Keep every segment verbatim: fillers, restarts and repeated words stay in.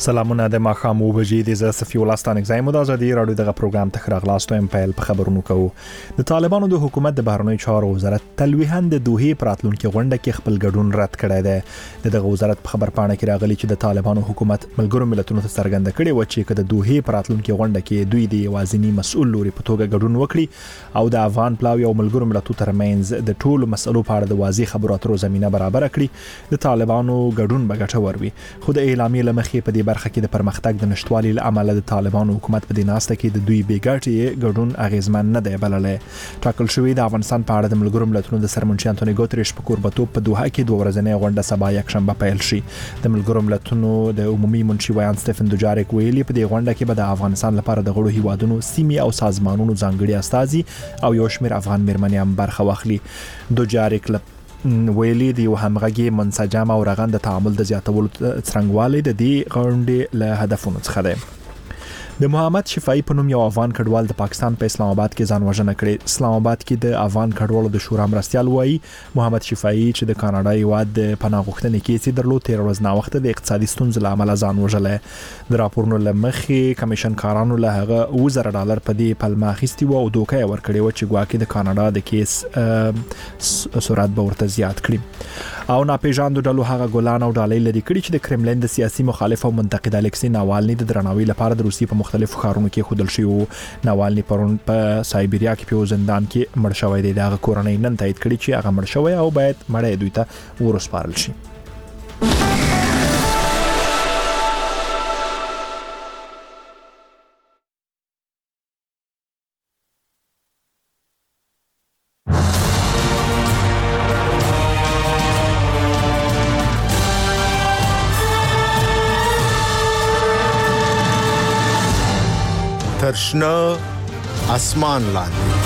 سلامونه د ماخام وبجې د ز صفي ولستان اگزایم د ازادي رادیو دغه پروګرام ته خراغلاستو ام پیل په خبرونو کوو. د طالبانو د حکومت د بهرنیو چارو وزارت تلویحاً د دوحې پراتلونکو غونډه کې خپل ګډون رد کړی دی. دغه وزارت په خبر پاڼه کې راغلي چې د طالبانو حکومت ملګرو ملتونو ته څرګنده کړې و چې کله د دوحې پراتلونکو غونډه کې دوی د یوازینی مسؤل لوري په توګه ګډون وکړي او د افغان پلاوی او ملګرو ملتونو ترمنځ د ټولو مسلو په اړه د واضح خبرو اترو زمينه برابر کړي، د طالبانو ګډون به ګټور وي. خو د اعلامیې لمخې په دې برخه کې د پرمختګ د نشټوالي لامل د طالبانو حکومت په دیناسته کې د دوی بیګاټي ګډون اغیزمن نه دی بللې. ټاکل شوی د افغانستان په اړه د ملګرو ملتونو د سرمنشي انټونی ګوتریش په کوربتوب په دوحه کې دوه ورځې غونډه سبا یک شنبه پیل شي. د ملګرو ملتونو د عمومي منشي ویان سټيفن دوجاریک ویلي په دې غونډه کې به د افغانستان لپاره د غړو هیوادونو سیمې او سازمانونو ځانګړي استازي او یو شمېر افغان میرمنې هم برخه واخلي. دوجاریک ویلي دی یو همغږي منسجم او رغند تعامل د زیاتولو څرنګوالي د دې غونډې له هدفونو څخه دی. د محمد شفاعي په نوم یو افغان کډوال د پاکستان په اسلام آباد کې ځان وژنه کړې. اسلام آباد کې د افغان کډوالو د شورا مرستيال وایي محمد شفاعي چې د کاناډا یواد د پناه غوښتنې کیسې درلود تیر ورځ نا وخت د اقتصادي ستونزو لامل ځان وژلې. د راپورونو لمخې کمیشن کارانو له هغه اوه زره ډالر په دې پلمه اخیستي و او دوکه ورکړې و چې ګواکې د کاناډا د کیس سرعت به ورته زیات کړي. او ناپېژاندو ډلو هغه ګولان او ډالۍ لري کړي چې د کرملین د سیاسي مخالف او منتقد الکسی ناوالني د درناوي لپاره د روسي په مختلفو ښارونو کې خودل شوی وو. ناوالني پرون په سایبریا کې په زندان کې مړ شوی دی. دغه کورنۍ نن تایید کړي چې هغه مړ شوی او باید مړی دوی ته ورسپارل شي. ترشنه اسمان لاندې.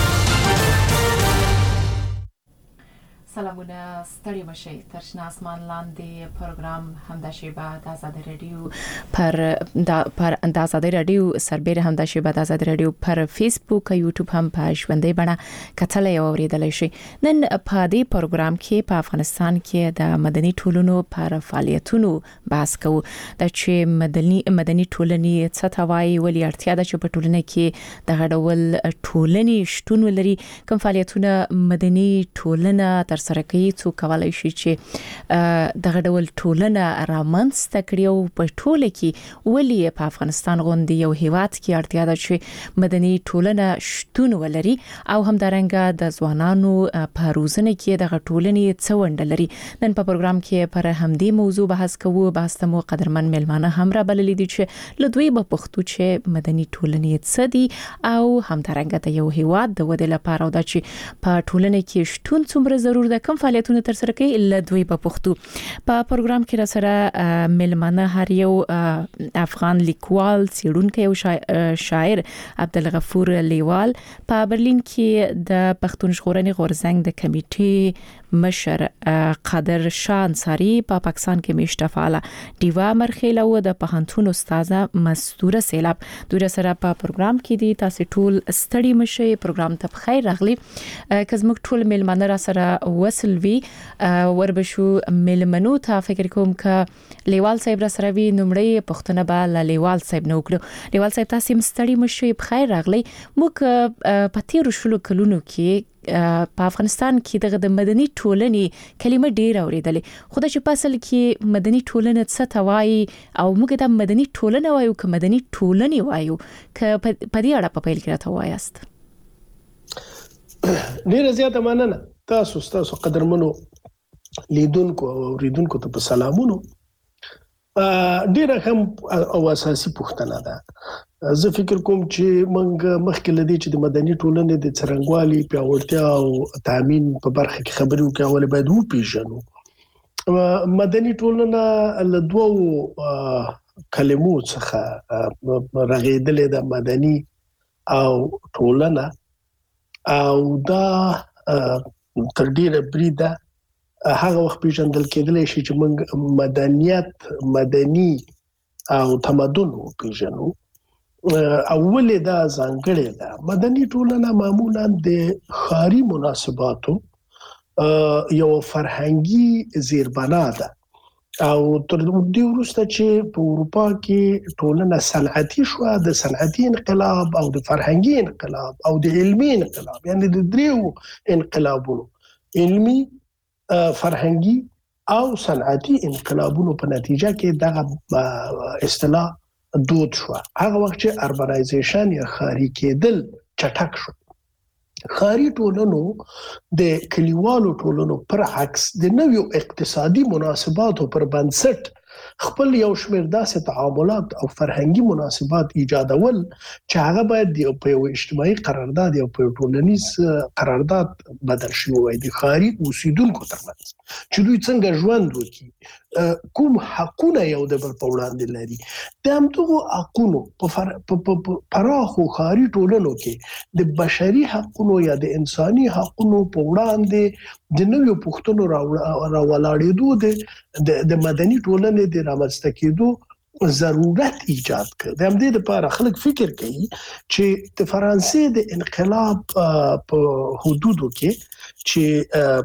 سلامونه ستړي مشي. ترشنه اسمان لاندې پروګرام همدا شیبه د آزاد رادیو پر د پر د آزاد رادیو سربېره همدا شیبه د آزاد رادیو پر فیسبوک او یوټیوب هم په ژوندۍ بڼه کتلای او اوریدلای شي. نن په دې پروګرام کې په افغانستان کې د مدني ټولنو پر فعالیتونو بحث کوو. د چې مدني مدني ټولنې څه ته وایي، ولې اړتیا ده چې په ټولنه کې د غړول ټولنې شتون ولري، کوم فعالیتونه مدني ټولنه تر سره کوي، څو کولای شي چې دغه ډول ټولنه رامنځته کړي او په ټوله کې ولې په افغانستان غوندي یو هیواد کې اړتیا ده چې مدني ټولنه شتون ولري او همدارنګه د ځوانانو په روزنه کې دغه ټولنې څه ونډه لري. نن په پروګرام کې پر همدې موضوع بحث کوو. بحث ته مو قدرمن ملمانه هم را بللي دي چې لدوی په پښتو چې مدني ټولنې څه دي او همدارنګه د یو هیواد د ودې لپاره او د چې په ټولنه کې شتون څومره ضروري د کوم فعالیتونه تر سره کوي لدوی په پښتو. په پروګرام کې را سره ملمانه هر یو افغان لیکوال، څیړونکی او شاعر عبدالغفور لیوال په برلین کې د پښتون ژغورنې غورځنګ د کمیټې مشر قادر شاه انصاری په پا پاکستان کې میشته فعاله دیوا مرخیله او د پوهنتون استاده مستوره سیلاب دوی سره په پروګرام کې دي. تاسو ټول ستړي مشئ. پروګرام ته بخیر راغلی. که زموږ ټول ملمانه را سره وصل وی وربشو ملمنو ته فکر کوم ک لیوال صاحب را سره وی نمړی پښتنه به لیوال صاحب نو کړو. لیوال صاحب تاسو مستړي مشئ. بخیر راغلی. موږ په تیر شلو کلونو کې په افغانستان کې دغه د مدني ټولنې کلمه ډیر اوریدلې، خو د چې په اصل کې مدني ټولنه څه ته وایي او موږ د مدني ټولنه وایو که مدني ټولنې وایو، که په دې اړه په پیل کې راته وایاست. ډیره زیاته مننه. تاسو تاسو قدرمنو لیدونکو او اوریدونکو ته په سلامونو. ډیره هم او اساسي پوښتنه ده. زه فکر کوم چې موږ مخکې لدی چې د مدني ټولنې د څرنګوالي پیاوړتیا او تامین په برخه کې خبرې وکړو، ولې باید وپیژنو. مدني ټولنه له دوو کلمو څخه رغېدلې ده، مدني او ټولنه، او دا تر ډیره بریده هغه وخت پیژندل کېدلی شي چې موږ مدنیت، مدني او تمدن پیژنو. اولې دا ځانګړې ده. مدني ټولنه معمولا د ښاري مناسباتو یو فرهنګي زیربنا ده او تر دې وروسته چې په اروپا کې ټولنه صنعتي شو، د صنعتي انقلاب او د فرهنګي انقلاب او د علمي انقلاب، یعنی د دریو انقلابونو، علمي، فرهنګي او صنعتي انقلابونو په نتیجه کې دغه اصطلاح دود شو. هغه وخت چې اربنایزیشن یا ښاري کېدل چټک شو. ښاري ټولنو د کلیوالو ټولنو پر عکس د نویو اقتصادي مناسباتو پر بنسټ خپل یو شمېر داسې تعاملات او فرهنګي مناسبات ایجادول چې هغه باید په یو اجتماعي قرارداد یا په ټولنیز قرارداد بدل شي وای د ښاري اوسیدونکو ترمنځ چې دوی څنګه ژوند وکړي، کوم حقونه یو د بل په وړاندې لري. د همدغو حقونو په پراخو ښاري ټولنو کې د بشري حقونو یا د انساني حقونو په وړاندې د نویو پوښتنو راولاړېدو د د مدني ټولنې د رامنځته کېدو ضرورت ایجاد کړ. د همدې لپاره خلک فکر کوي چې د فرانسې د انقلاب په حدودو کې چې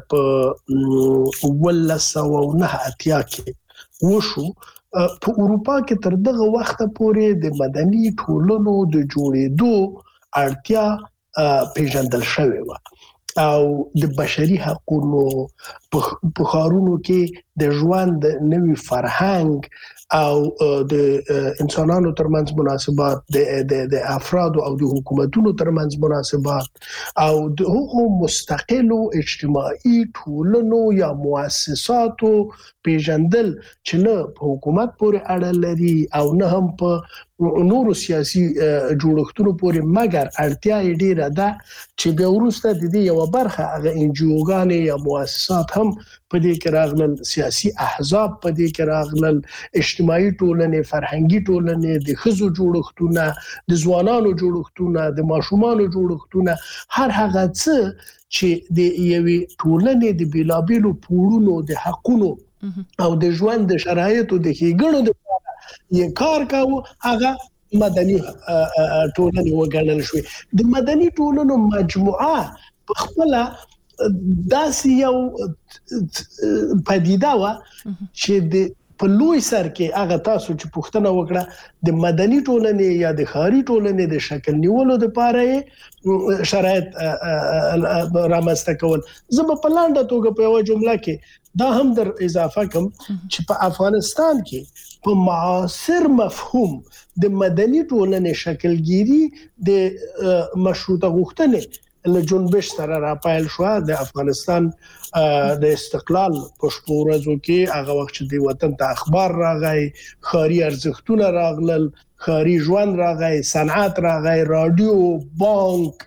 په ولس او نه اتیا کې وشو، په اروپا کې تر دغه وخت پورې د مدني ټولنو د جوړېدو اړتیا پیژندل شوې و او د بشري حقوقو په ښارونو کې د ژوند نوي فرهنګ او د انسانانو ترمنځ مناسبات، د د افراد او د حکومتونو ترمنځ مناسبات او د هغو مستقلو اجتماعي ټولنو یا مؤسساتو پیژندل چې نه په حکومت پورې اړه لري او نه هم په نورو سیاسي جوړښتونو پورې، مګر اړتیا یې ډیره ده چې بیا وروسته د دې یو برخه هغه انجیوګانې یا مؤسسات هم په دې کې راغلل، سیاسي احزاب په دې کې راغلل، اجتماعي ټولنې، فرهنګي ټولنې، د ښځو جوړښتونه، د ځوانانو جوړښتونه، د ماشومانو جوړښتونه، هر هغه څه چې د یوې ټولنې د بیلابیلو پوړونو د حقونو او د ژوند د شرایطو د ښېګڼو لپاره یې کار کاوه، هغه مدني ټولنې وګڼل شوې. د مدني ټولنو مجموعه په خپله داسې یو پدیده وه چې د په لوی سر کې هغه تاسو چې پوښتنه وکړه د مدني ټولنې یا د ښاري ټولنې د شکل نیولو لپاره شرایط رامنځته کول. زه به په لنډه توګه په یوه جمله کې دا هم در اضافه کوم چې په افغانستان کې په معاصر مفهوم د مدني ټولنې شکلګیري د مشروطه غوښتنې له جنبش سره راپایل شو. د افغانستان د استقلال په شپو ورځو کې هغه وخت چې د وطن ته اخبار راغی، ښاري ارزښتونه راغلل، ښاري ژوند راغی، صنعت راغی، رادیو، بانک،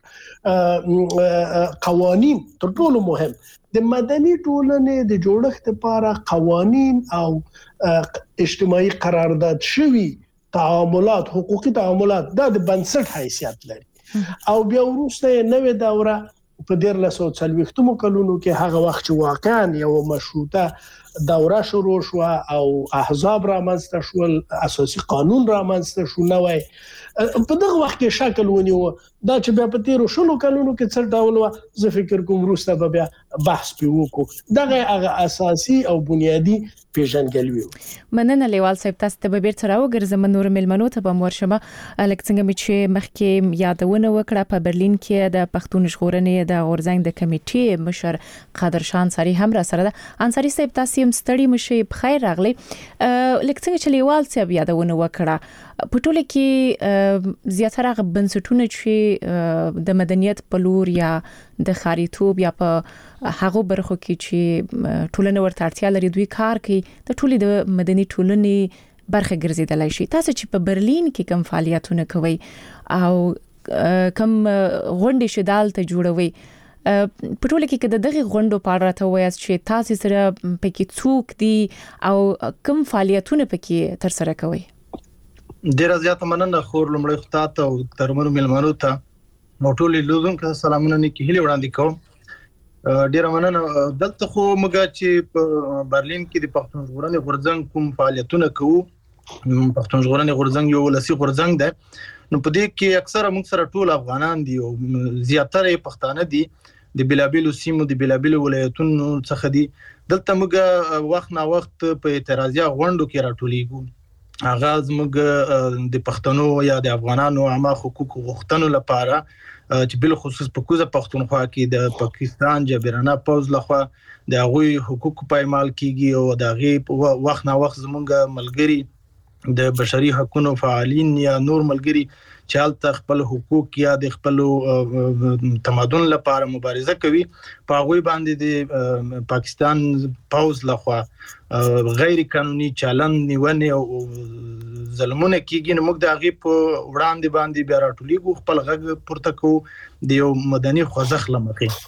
قوانین، تر ټولو مهم د مدني ټولنې د جوړښت لپاره قوانین او اجتماعي قرارداد شوي تعاملات، حقوقي تعاملات دا د بنسټ حیثیت لري. او بیا وروسته نوې دوره په دیارلس سوه څلوېښتمو کلونو کې هغه وخت چې واقعا یو مشروطه دوره شروع شو او احزاب رامنځته شول، اساسي قانون رامنځته شو نوی، په دغه وخت کې شکل ونیو. دا چې بیا په تیرو شلو کلونو کې څه ډول و زه فکر کوم وروسته به بیا بحث پې وکړو. دغه هغه اساسي او بنیادي پیژندګلوي. مننه لیوال صاحب، تاسو ته به بیرته راوګرځم. نور مېلمنو ته به ورشم. لکه څنګه مې چې مخکې یادونه وکړه، په برلین کې د پښتون ژغورنې د غورځنګ د کمیټې مشر قادرشاه انصاري هم را سره ده. انصاري صاحب، تاسو هم ستړي مشي، بخیر راغلی. لکه څنګه چې لیوال صاحب یادونه وکړه، په ټوله کې زیاتره غو بنسټونه چې د مدنیت په لور یا د خاریتوب یا په هغه برخو کې چې ټولنه ورته اړتیا لري دوی کار کوي، د ټولې د مدني ټولنې برخه ګرځیدلای شي. تاسو چې په برلین کې کوم فعالیتونه کوي او کوم غونډې شدال ته جوړوي، په ټوله کې د دغه غونډو په اړه ته وایي چې تاسو سره پکې څوک دي او کوم فعالیتونه پکې تر سره کوي؟ ډیره زیاته مننه خور لمړی خطا ته او ترمنو ملمنو ته نو ټولې لودونکو سلامونه نیکی هلي وړاندې کوم. ډیره مننه. دلته خو موږ چې په برلین کې د پښتون ژغورنې غورځنګ کوم فعالیتونه کوو، پښتون ژغورنې غورځنګ یو ولسي غورځنګ دی، نو په دې کې اکثره موږ سره ټول افغانان دي او زیاتره پښتانه دي. د بلابلو سیمو د بلابلو ولایتونو څخه دي. دلته موږ وخت نا وخت په اعتراضي غونډو کې راټولېږو. اغاز موږ د پښتنو یا د افغانانو عامه حقوق غوښتنو لپاره چې بل خصوص په کوزه پښتونخوا کې د پاکستان جبرانه پوز لخوا د هغوی حقوق پایمال کیږي او د هغه وخت نا وخت زمونږ ملګری د بشري حقوقو فعالین یا نور ملګری چې حالت خپل حقوق یا د خپل تمدن لپاره مبارزه کوي په هغه باندې د پاکستان پوز لخوا غیر قانوني چلن نیونه او ظلمونه کیږي. نو موږ د هغه په وړاندې باندې بیا راټولېږو، خپل غږ پورته کوو د یو مدني خوځښت لمخې.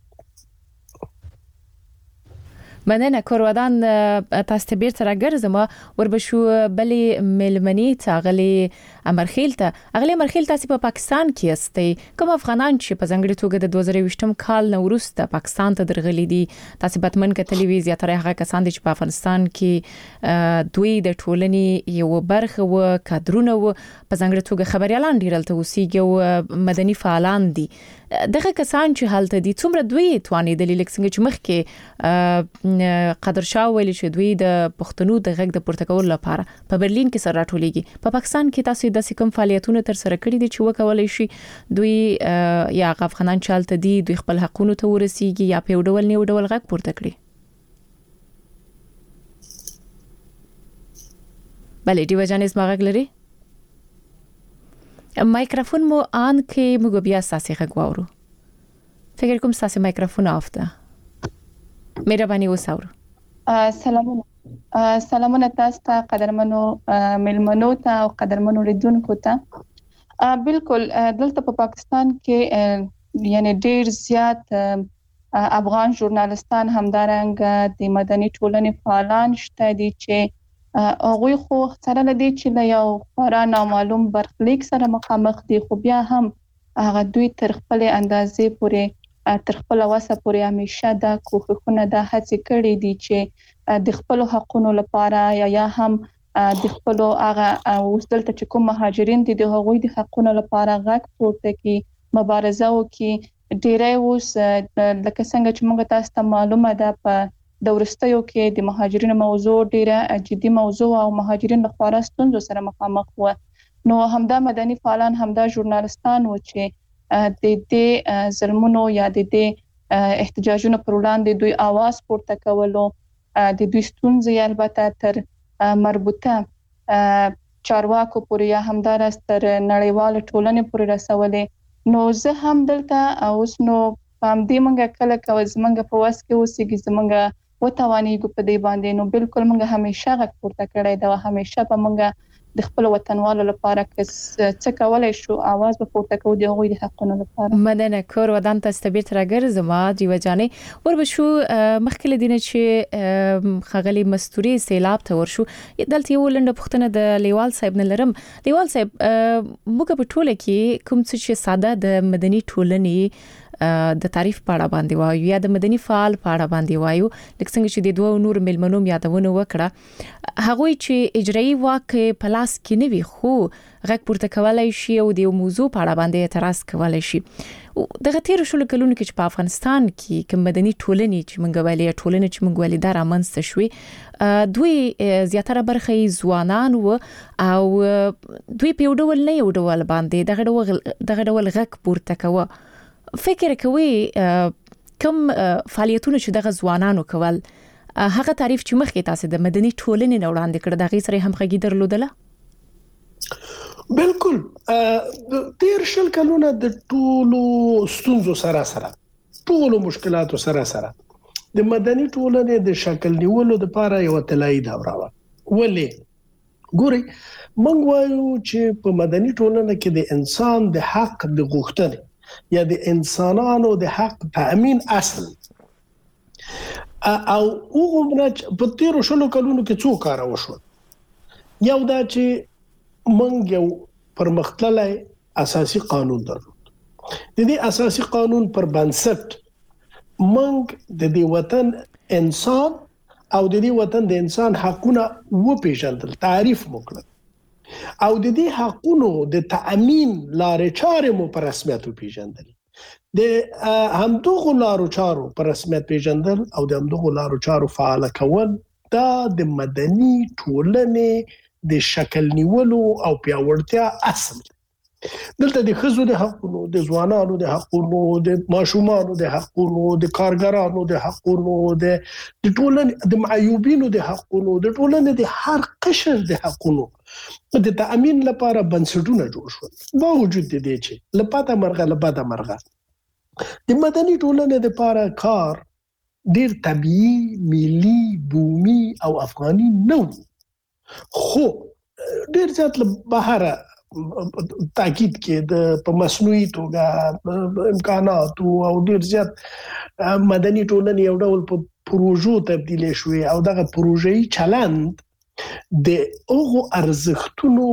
مننه کورودان تاسو ته بیرته راګرځم وربشو بلې ملمنی تاغلی امرخیل ته اغلی امرخیل تاسو په پاکستان کې استئ، کوم افغانان چې په ځنګړي توګه د دوه زره یوولسم کال نو وروسته پاکستان ته درغلي دي تاسو بتمن ک ټلویزیون تر هغه کسان چې په افغانستان کې دوی د ټولنې یو برخه و کادرونه و په ځنګړي توګه خبريالان ډیرلته وسیږي او مدني فعالان دي، دغه کسان چې حالت دي څومره دوی تواني د لیکسنګ چې مخ کې قدر شاه ویل چې دوی د پښتنو د غږ د پورته کولو لپاره په برلین کې سره راټولېږي. په پاکستان کې تاسو د کوم فعالیتونو تر سره کړی دي چې وکولای شي دوی یا افغانان چالت دي دوی خپل حقوقو ته ورسیږي یا په ډول نه ډول غږ پورته کړي؟ بله دی وجانې ما غږ لري مایکروفون مو آن کې موږ بیا ساسي غږ واورو. فکر کوم ساسي مایکروفون آف ده. مهرباني وساورو. سلامونه سلامونه تاسو ته قدرمنو ملمنو ته او قدرمنو لیدونکو ته. بالکل دلته په پاکستان کې یعنی ډیر زیات افغان ژورنالستان همدارنګ د مدني ټولنې فعالان شته دي چې هغه خو سره لدی چې له یو خورا نامعلوم برخلیک سره مخامخ دي، خو بیا هم هغه دوی تر خپل اندازې پورې تر خپل وسه پورې همیشه دا کوښښونه د هڅې کړې دي چې د خپل حقوقو لپاره یا یا هم د خپل هغه وسدلته چې کوم مهاجرین دي د هغوی د حقوقو لپاره غږ پورته کړي، مبارزه وکړي. ډیری اوس لکه څنګه چې موږ تاسو ته معلومه ده په د ورستیو کې د مهاجرینو موضوع ډیره جدي موضوع او مهاجرین له خورا ستونزو سره مخامخ و. نو همدا مدني فعالان همدا ژورنالستان و چې د دې ظلمونو یا د دې احتجاجونو پر وړاندې دوی आवाज پورته کولو، د دوی ستونزې البته تر مربوطه چارواکو پورې یا همدارس تر نړیوال ټولنې پورې رسولې. نو زه هم دلته اوس نو پام دې منګه کله کوي زمنګ په واس کې اوسېږي زمنګ وتوانیږي په دې باندې. نو بالکل موږ همیشه غږ پورته کړی دا، همیشه په موږ د خپل وطنوالو لپاره څه کولای شو आवाज به پورته کوو د هغوی د حقوقو لپاره. مدنه کور ودان ته ستبیر ترګر زما جیو جانې ور بشو مخکله دینه چې خغلی مستوري سیلاب ته ورشو دلته یو لنډه پښتنه د لیوال صاحب نه لرم. لیوال صاحب موږ په ټوله کې کوم څه چې ساده د مدني ټولنې د تعریف پاړه باندې وایو یا د مدني فعال پاړه باندې وایو، لکه څنګه چې د دوه نور ملمنو یادونه وکړه هغه چې اجرایي واک په لاس کې نه وي خو غږ پورته کولای شي او د موضوع پاړه باندې اعتراض کولای شي. دغه تیر شول کلونه کې چې په افغانستان کې کوم مدني ټولنې چې موږ ویلې ټولنې چې موږ ویلې دا رامنځته شوې دوی زیاتره برخه ځوانان و او دوی په ډول نه یو ډول باندې دغه ډول دغه ډول غږ پورته کوي. فکر کوي کوم فعالیتونه چې دغه ځوانانو کول هغه تعریف چې مخکې تاسو د مدني ټولنې نه وړاندې کړ دغه سره هم غږی درلودله؟ بالکل تیر شل کلونه د ټولو ستونزو سره سره ټولو مشکلاتو سره سره د مدني ټولنې د شکل نیولو لپاره یو طلایی دوره و. ولې ګوري موږ وایو چې په مدني ټولنه کې د انسان د حق د غوښتنې یا د انسانانو د حق تأمین اصل او هغه په تیر شلو کلونو کې څو کار وشو. یو دا چې موږ یو پرمختللی اساسي قانون درلود. د دې اساسي قانون پر بنسټ موږ د دې وطن انسان او د دې وطن د انسان حقونه و پیژندل، تعریف وکړل او د دې حقونو د تأمین لارې چارې مو په رسمیت پیژندل. د همدغه لارو چارو پر رسمیت پیژندل او د همدغه لارو چارو فعال کول دا د مدني ټولنې د شکل نیولو او پیاوړتیا اصل دلته د ښځو د حقونو، د ځوانانو د حقونو، د ماشومانو د حقونو، د کارګرانو د حقونو، د ټولنې د معیوبینو د حقونو، د ټولنې د هر قشر د حقونو د تأمین لپاره بنسټونه جوړ شول. باوجود د دې چې لپاره مرغه لپاره مرغه د مدني ټولنې لپاره کار ډیر طبيعي، ملي، بومي او افغاني نه و، خو ډیر ځات له بهره تاکید کې د په مصنوعي توګه امکانات او ډیر زیات مدني ټولنې یو ډول په پروژو تبدیل شوې او دغه پروژې چلند د هغو ارزښتونو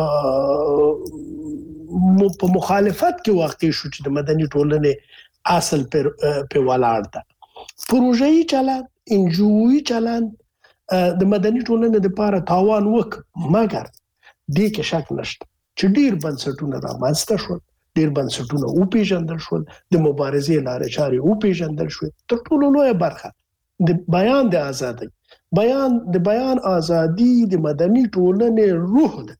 په مخالفت کې واقع شو چې د مدني ټولنې اصل پر په ولاړ ده. پروژې چلند، انجوي چلند د مدني ټولنې لپاره تاوان وک، مګر دې کې شک نشته چې ډیر بنسټونه رامنځته شول، ډیر بنسټونه او پیژندل شول، د مبارزې لارې چارې او پیژندل شول. تر ټولو لویه برخه د بیان د ازادۍ، بیان د بیان ازادي د مدني ټولنې روح ده.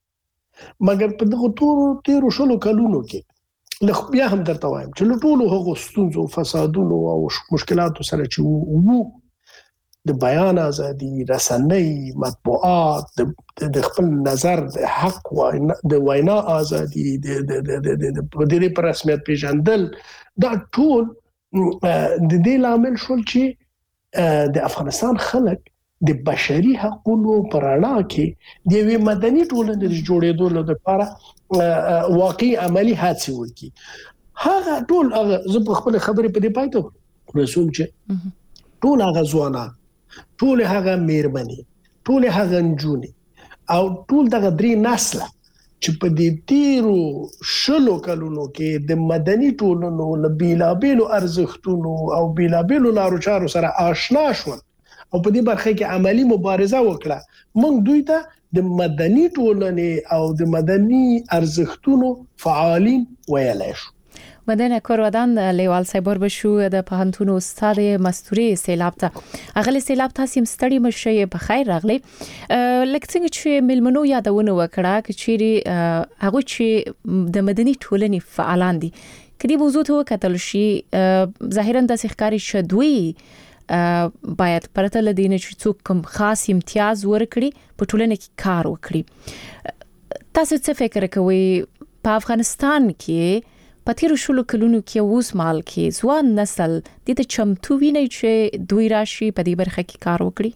مګر په دغه ټولو تیرو شلو کلونو کې لږ بیا هم درته وایم چې له ټولو هغو ستونزو، فسادونو او مشکلاتو سره چې وو د بیان ازادي، رسنۍ، مطبوعات، د خپل نظر د حق وینا د وینا ازادي، د د د د د پر رسمیت پیژندل، دا ټول د دې لامل شول چې د افغانستان خلک د بشري حقوقو پر اړه کې د یوې مدني ټولنې د جوړېدو لپاره واقعي عملی هڅې وکړي. هغه ټول هغه زه په خپل خبرې په دې پاتې رسوم چې ټول هغه ځوانان، ټول هغه میرمنې، ټول هغه نجونې او ټول دغه درې نسله چې په دې تیرو شلو کلونو کې د مدني ټولنو له بیلابیلو ارزښتونو او بیلابیلو لارو چارو سره آشنا شول او په دې برخه کې عملی مبارزه وکړه، موږ دوی ته د مدني ټولنې او د مدني ارزښتونو فعالین ویلای شو. مدنه کورودان لیوال سایبر بشو د پهنتون استاد مستوري سیلاب ته اغلی سیلاب تاسو مستړی مشه په خیر راغلی. لکه څنګه چې ملمنو یادونه وکړه چې چیرې هغه چې د مدني ټولنې فعالان دي کدي موضوع ته وکتل شي ظاهرا د ښکاری شدوي باید پرته لدینه چې څوک کوم خاص امتیاز ورکړي په ټولنه کې کار وکړي. تاسو څه فکر کوئ په افغانستان کې په تیرو شلو کلونو کې اوس مال کې ځوان نسل د ته چمتو ویني چې دوی راشي په دې برخه کې کار وکړي؟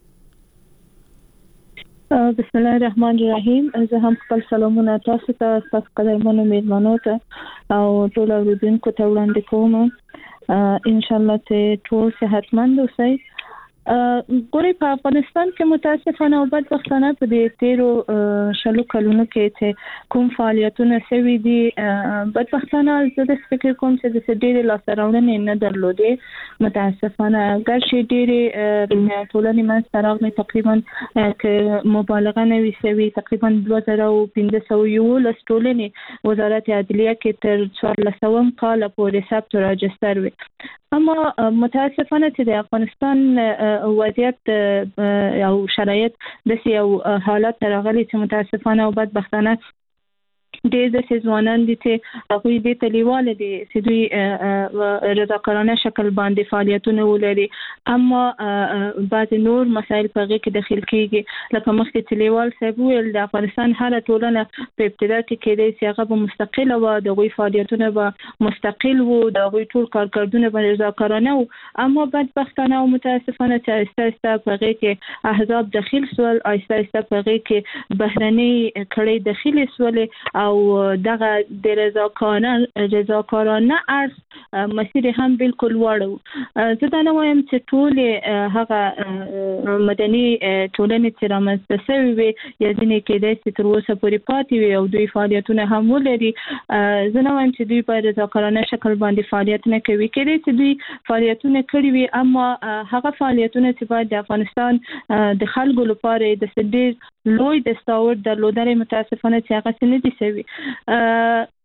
بسم الله الرحمن الرحیم. زه هم خپل سلامونه تاسو ته، تاسو قدرمنو میلمنو ته او ټول اوریدونکو ته وړاندې کوم. ان شاء الله چې ټول صحتمند اوسئ. ګوري په افغانستان کې متاسفانه او بدبختانه په دې تیرو شلو کلونو کې چې کوم فعالیتونه سوي دي بدبختانه زه د فکر کوم چې د ډېرې لاسراوړنې نه درلودې متاسفانه ګرشي ډېرې ټولنې منځته راغلي تقریبا که مبالغه نه وي سوي تقریبا دوه زره او پنځه سوه یولس ټولنې وزارت عدلیه کې تر څوارلسم کاله پورې ثبت او راجستر وي. اما متاسفانه چې د افغانستان وضعیت او شرایط د یو حالت راغلي چې متاسفانه او بدبختانه ډېر د ځوانان دي چې هغوی د تلیواله دي چې دوی رضاکارانه شکل باندې فعالیتونه ولري، اما بعض نور مسایل په هغې کې داخل کېږي. لکه مخکې تلیوال صاحب ویل د افغانستان هره ټولنه په ابتدا کې کېدای چې هغه به مستقله وه، د هغوی فعالیتونه به مستقل وو، د هغوی ټول کارکردونه به رضاکارانه وو، اما بدبختانه او متاسفانه چې آهسته آهسته په هغې کې احزاب داخل سول، آهسته آهسته په هغې کې بهرنۍ کړۍ داخلې سولې او دغه د رضاکارانه رضاکارانه اړخ مسیر هم بالکل واړو. زه دا نه وایم چې ټول هغه مدني ټولنې چې رامنځته شوې وي یا ځینې کېدای شي تر اوسه پورې پاتې وي او دوی فعالیتونه هم ولري. زه نه وایم چې دوی په رضاکارانه شکل باندې فعالیت نه کوي، کېدای شي دوی فعالیتونه کړي وي، اما هغه فعالیتونه چې باید د افغانستان د خلکو لپاره د ډېر لوی دستاورد درلودل متاسفانه چې هغه څه نه دي شوي.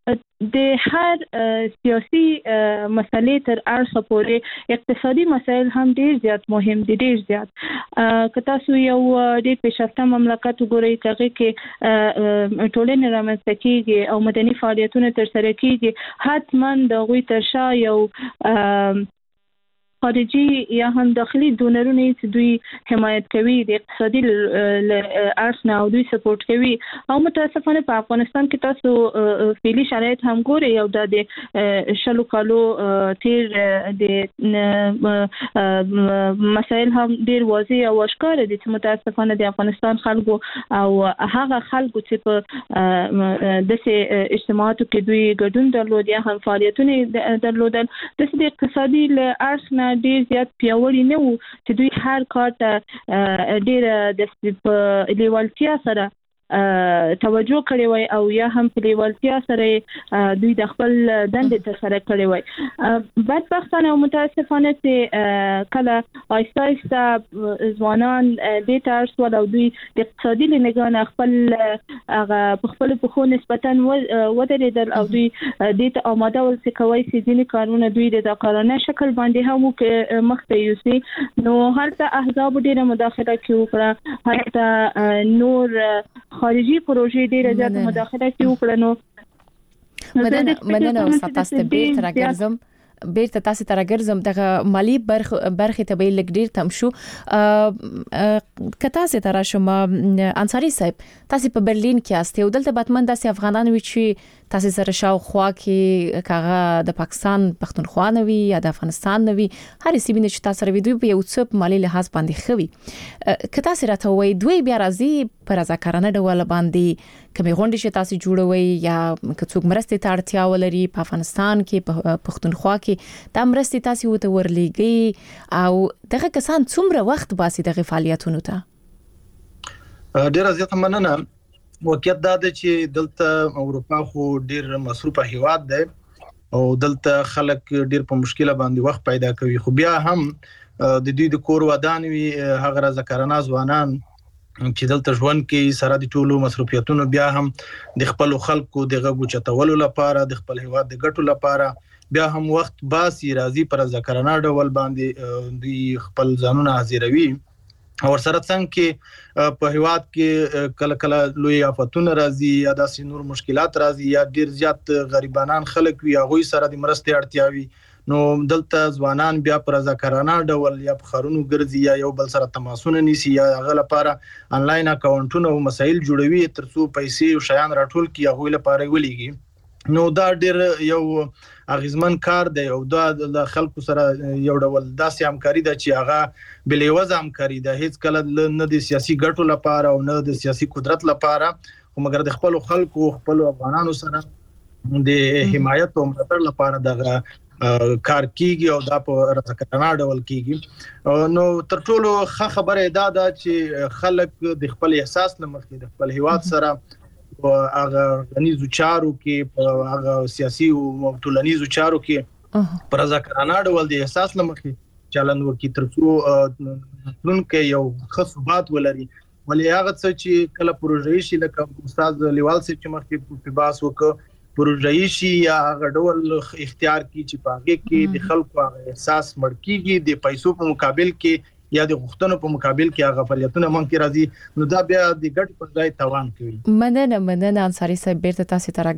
د هر سیاسي مسلې تر اړخ پورې اقتصادي مسایل هم ډیر زیات مهم دي ډیر زیات که تاسو یو ډیر پیشرفته مملکت وګورئ چې کې ټولنې رامنځته کیږي او مدني فعالیتونه ترسره کیږي حتما د غوي تر شا یو خارجي یا هم داخلي ډونرونه چې دوی حمایت کوي د اقتصادي اړخ نه او دوی سپورټ کوي او متاسفانه په افغانستان کې تاسو فعلی شرایط هم ګوري یو د شلو کالو تیر د مسائل هم ډیر واضح او اشکار دي چې متاسفانه د افغانستان خلکو او هغه خلکو چې په دغه اجتماعاتو کې دوی ګډون درلود یا هم فعالیتونه درلودل د اقتصادي اړخ نه ډیر زیات پیاوړي نه وو چې دوی هر کار ته ډیر د لیوالتیا سره توجه کړی وای او یا هم په لیوالتیا سره دوی د خپل دندې تر سره کړی وای بدبختانه او متاسفانه چې کله آیسته آیسته ځوانان د تاسو ول او دوی د اقتصادي لنګان خپل هغه په خپل په خو نسبتا ودرېدل او دوی د ته آماده ول چې کوي چې ځینې کارونه دوی د کارانه شکل باندې هم مخته یوسي نو هلته احزاب ډیره مداخله کوي هلته نور خارجي پروژې ډیره زیاته مداخله کوي وکړنو مدنه مدنه او ستاسو به تر ګرځم بیرته تاسو تر ګرځم دغه مالی برخه برخه ته به لګ تم شو کته سه تر شم انصاری صاحب تاسو په برلین کې استه او دلته باتمن د افغانانو چې تاسو سره شاو خوا کې کاغه د پاکستان پښتونخوا نوي یا د افغانستان نوي هر سیمه چې تاسو سره ویډیو په یو څپ مالی لحاظ باندې خوي کته سره ته وای دوی بیا راځي پر ځکارانه ډول باندې کمه غونډه چې تاسو جوړوي یا کڅوګ مرستې ته اړتیا ولري په افغانستان کې په پښتونخوا کې د مرستې تاسو وته ورلېږي او دغه کسان څومره وخت باسي دغه فعالیتونو ته ډیر زیات مننه واقعیت دا ده چې دلته اروپا خو ډیر مصروفه هیواد ده او دلته خلک ډیر په مشکله باندې وخت پیدا کوي خو بیا هم د دوی د کور ودانوي هغه ذکرانه ځوانان چې دلته ژوند کې سره د ټولو مصروفیتونو بیا هم د خپل خلکو د غوږ چتولو لپاره د خپل هیواد د ګټو لپاره بیا هم وخت باسي راځي پر ذکرانه ډول باندې دوی خپل ځانونه حاضروي او سره څنګه کې په هیواد کې کله کله لوی آفتونه راځي یا داسې نور مشکلات راځي یا ډیر زیات غریبانان خلک وي هغه سره د مرستې اړتیا وي نو دلته ځوانان بیا پر ذکرانه ډول یا په خارونو ګرځي یا یو بل سره تماسونه نیسي یا هغه لپاره انلاین اکاونټونه او مسایل جوړوي ترڅو پیسې او شیان راټول کړي هغه لپاره ولېږي نو دا ډیر یو اغیزمن کار دی او دا د خلکو سره یو ډول داسې همکاري ده چې هغه بلېوزه همکاري ده هیڅ کله نه د سیاسي ګټو لپاره او نه د سیاسي قدرت لپاره خو مګر د خپل خلکو خپل افغانانو سره د حمایت او ملاتړ لپاره دغه کار کیږي او دا په راتکرانه ډول کیږي نو تر ټولو ښه خبره ده دا چې خلک د خپل احساس لمخې د خپل هیواد سره او هغه غنیزو چارو کې په هغه سیاسي او ټولنیزو چارو کې پر ځکرانه ډول د احساس لمخې چلند وکړي ترڅو لونکې یو خصوصات ولري ولې هغه څه چې کله پروژې شي لکه استاد لیوال سي چې مخکې په باس وکړ پروژې شي یا هغه ډول اختیار کی چې پاګه کې د خلکو احساس مړکیږي د پیسو په مقابل کې یا د غوښتنو په مقابل کې هغه فعالیتونه ممکن راځي نو دا بیا د ګټ په ځای توان کوي مننه مننه انصاری صاحب بیرته تاسو ته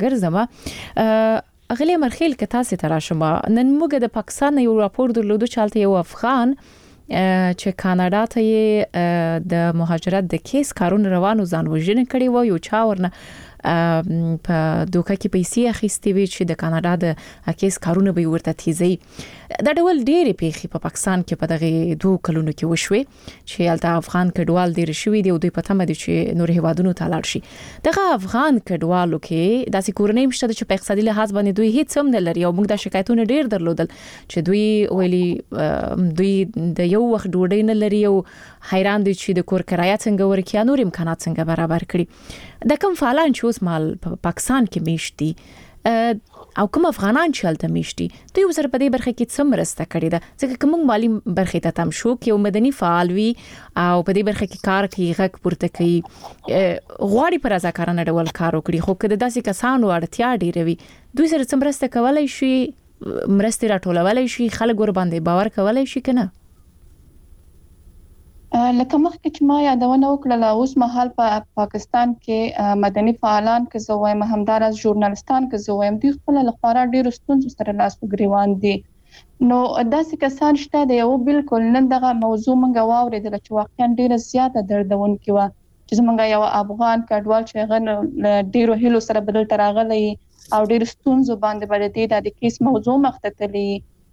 راګرځم اغلی مرخیل که تاسو ته راشم نن موږ د پاکستان یو راپور درلودو چالت یو افغان چې کاناډا ته د مهاجرت د کیس کارون روانو ځان وژنه کړي و یو چا ورنه په دوکه کې پیسې اخیستې وي چې د کاناډا د کیس کارونه به ورته تیزي دا ډول ډېری پیښې په پاکستان کې په دغه دوه کلونو کې وشوي چې الته افغان کډوال ډېر شوي دي او دوی په تمه دي چې نور هیوادونو ته لاړ شي دغه افغان کډوالو کې داسې کورنۍ مشته چې په اقتصادي لحاظ باندې دوی هیڅ هم نه لري او موږ د شکایتونو ډېر درلودل چې دوی ویلي دوی د یو وخت ډوډۍ نه لري او حیران دي چې د کور کرایه څنګه ورکړي نور امکانات څنګه برابر کړي د کوم فعالان چې اوس مال په پاکستان کې میشتي او کوم افغانان چې هلته میشتي دوی سره په دې برخه کې څه مرسته کړې ده ځکه کوم مالی برخه ته تم شو کې مدني فعال وي او په دې برخه کې کار کوي غږ پورته کوي غواړي پر ځکارانه ډول کار وکړي خو کله داسې کسانو اړتیا ډیره وي دوی سره څه مرسته کولای شي مرسته راټولولای شي خلک ور باندې باور کولای شي کنه لکه مخکې چې ما یادونه وکړه اوس مهال په پاکستان کې مدني فعالان کې زه وایم همدارس ژورنالستان کې زه وایم دوی خپل لخوا ډېر ستونزې سره لاس ګریوان دي نو داسې کسان شته د یو بالکل نن دغه موضوع مونږ واورېدل چې واقعا ډېر زیاته دردونکې و چې زمونږ یو افغان کډوال چې غن ډېر هلو سره بدل تراغلی او ډېر ستونزو باندې باندې د کیس موضوع مختتلی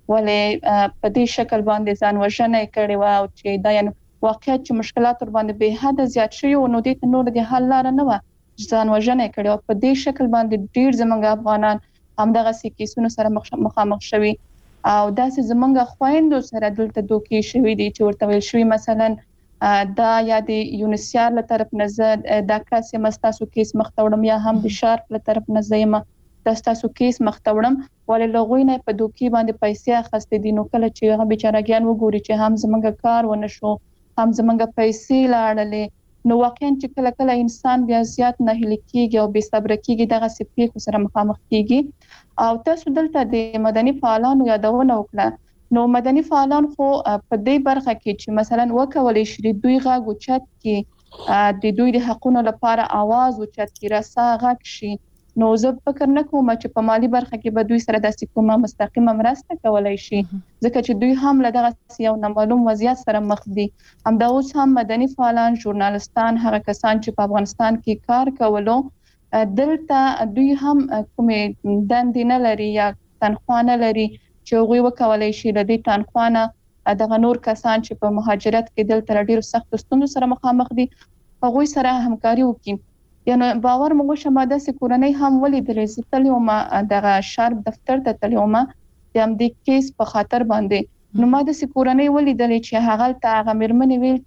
ولې په دې شکل باندې ځان وژنه کړې و او چې دا یعنی واقعیت چې مشکلات ور باندې به حد زیات شي او نو دې ته نور د حل لار نه و ځان وژنه کړي او په دې شکل باندې ډیر زمونږ افغانان همدغه سکیسونو سره مخامخ شوي او داسې زمونږ خويندو سره دلته دوکي شوي دي چې ورته ویل شوی مثلا دا یا د یونیسیار له طرف نظر دا کاسه مستاسو کیس مختوړم یا هم د شارپ له طرف نظر داستاسو کیس مختوړم ولې لغوی نه په دوکي باندې پیسې اخستې دي نو کله چې هغه بیچارهګان وګوري چې هم زمونږ کار ونه شو هم زمونږ پیسې لاړلې نو واقعا چې کله کله انسان بیا زیات نه هلي کیږي او بې صبر کیږي دغه سپیکو سره مخامخ کیږي او تاسو دلته د مدني فعالانو یادونه وکړه نو مدني فعالان خو په دې برخه کې چې مثلا وکولې شي دوی غږ اوچت کې د دوی د حقونو لپاره आवाज اوچت کې راسا غږ شي نو زه فکر نه کوم چې په مالی برخه کې به دوی سره د کومه مستقیمه مرسته کولای شي ځکه چې دوی هم له دغه یو نامعلوم وضعیت سره مخ دي هم دا اوس هم مدني فعالان ژورنالستان هغه کسان چې په افغانستان کې کار کولو دلته دوی هم کومې دندې نه لري یا تنخواه نه لري چې هغوی وکولای شي د دې تنخواه دغه نور کسان چې په مهاجرت کې دلته ډېر سخت ستونزو سره مخامخ دي هغوی سره همکاري وکړي یعنی باور موږ شماده سې کورنۍ هم ولیدلې زتلی او ما دغه شارپ دفتر ته تللی او ما د هم د کیس په خاطر باندې نو ما د سې کورنۍ ولیدلې چې هغه ته هغه مرمنې ویل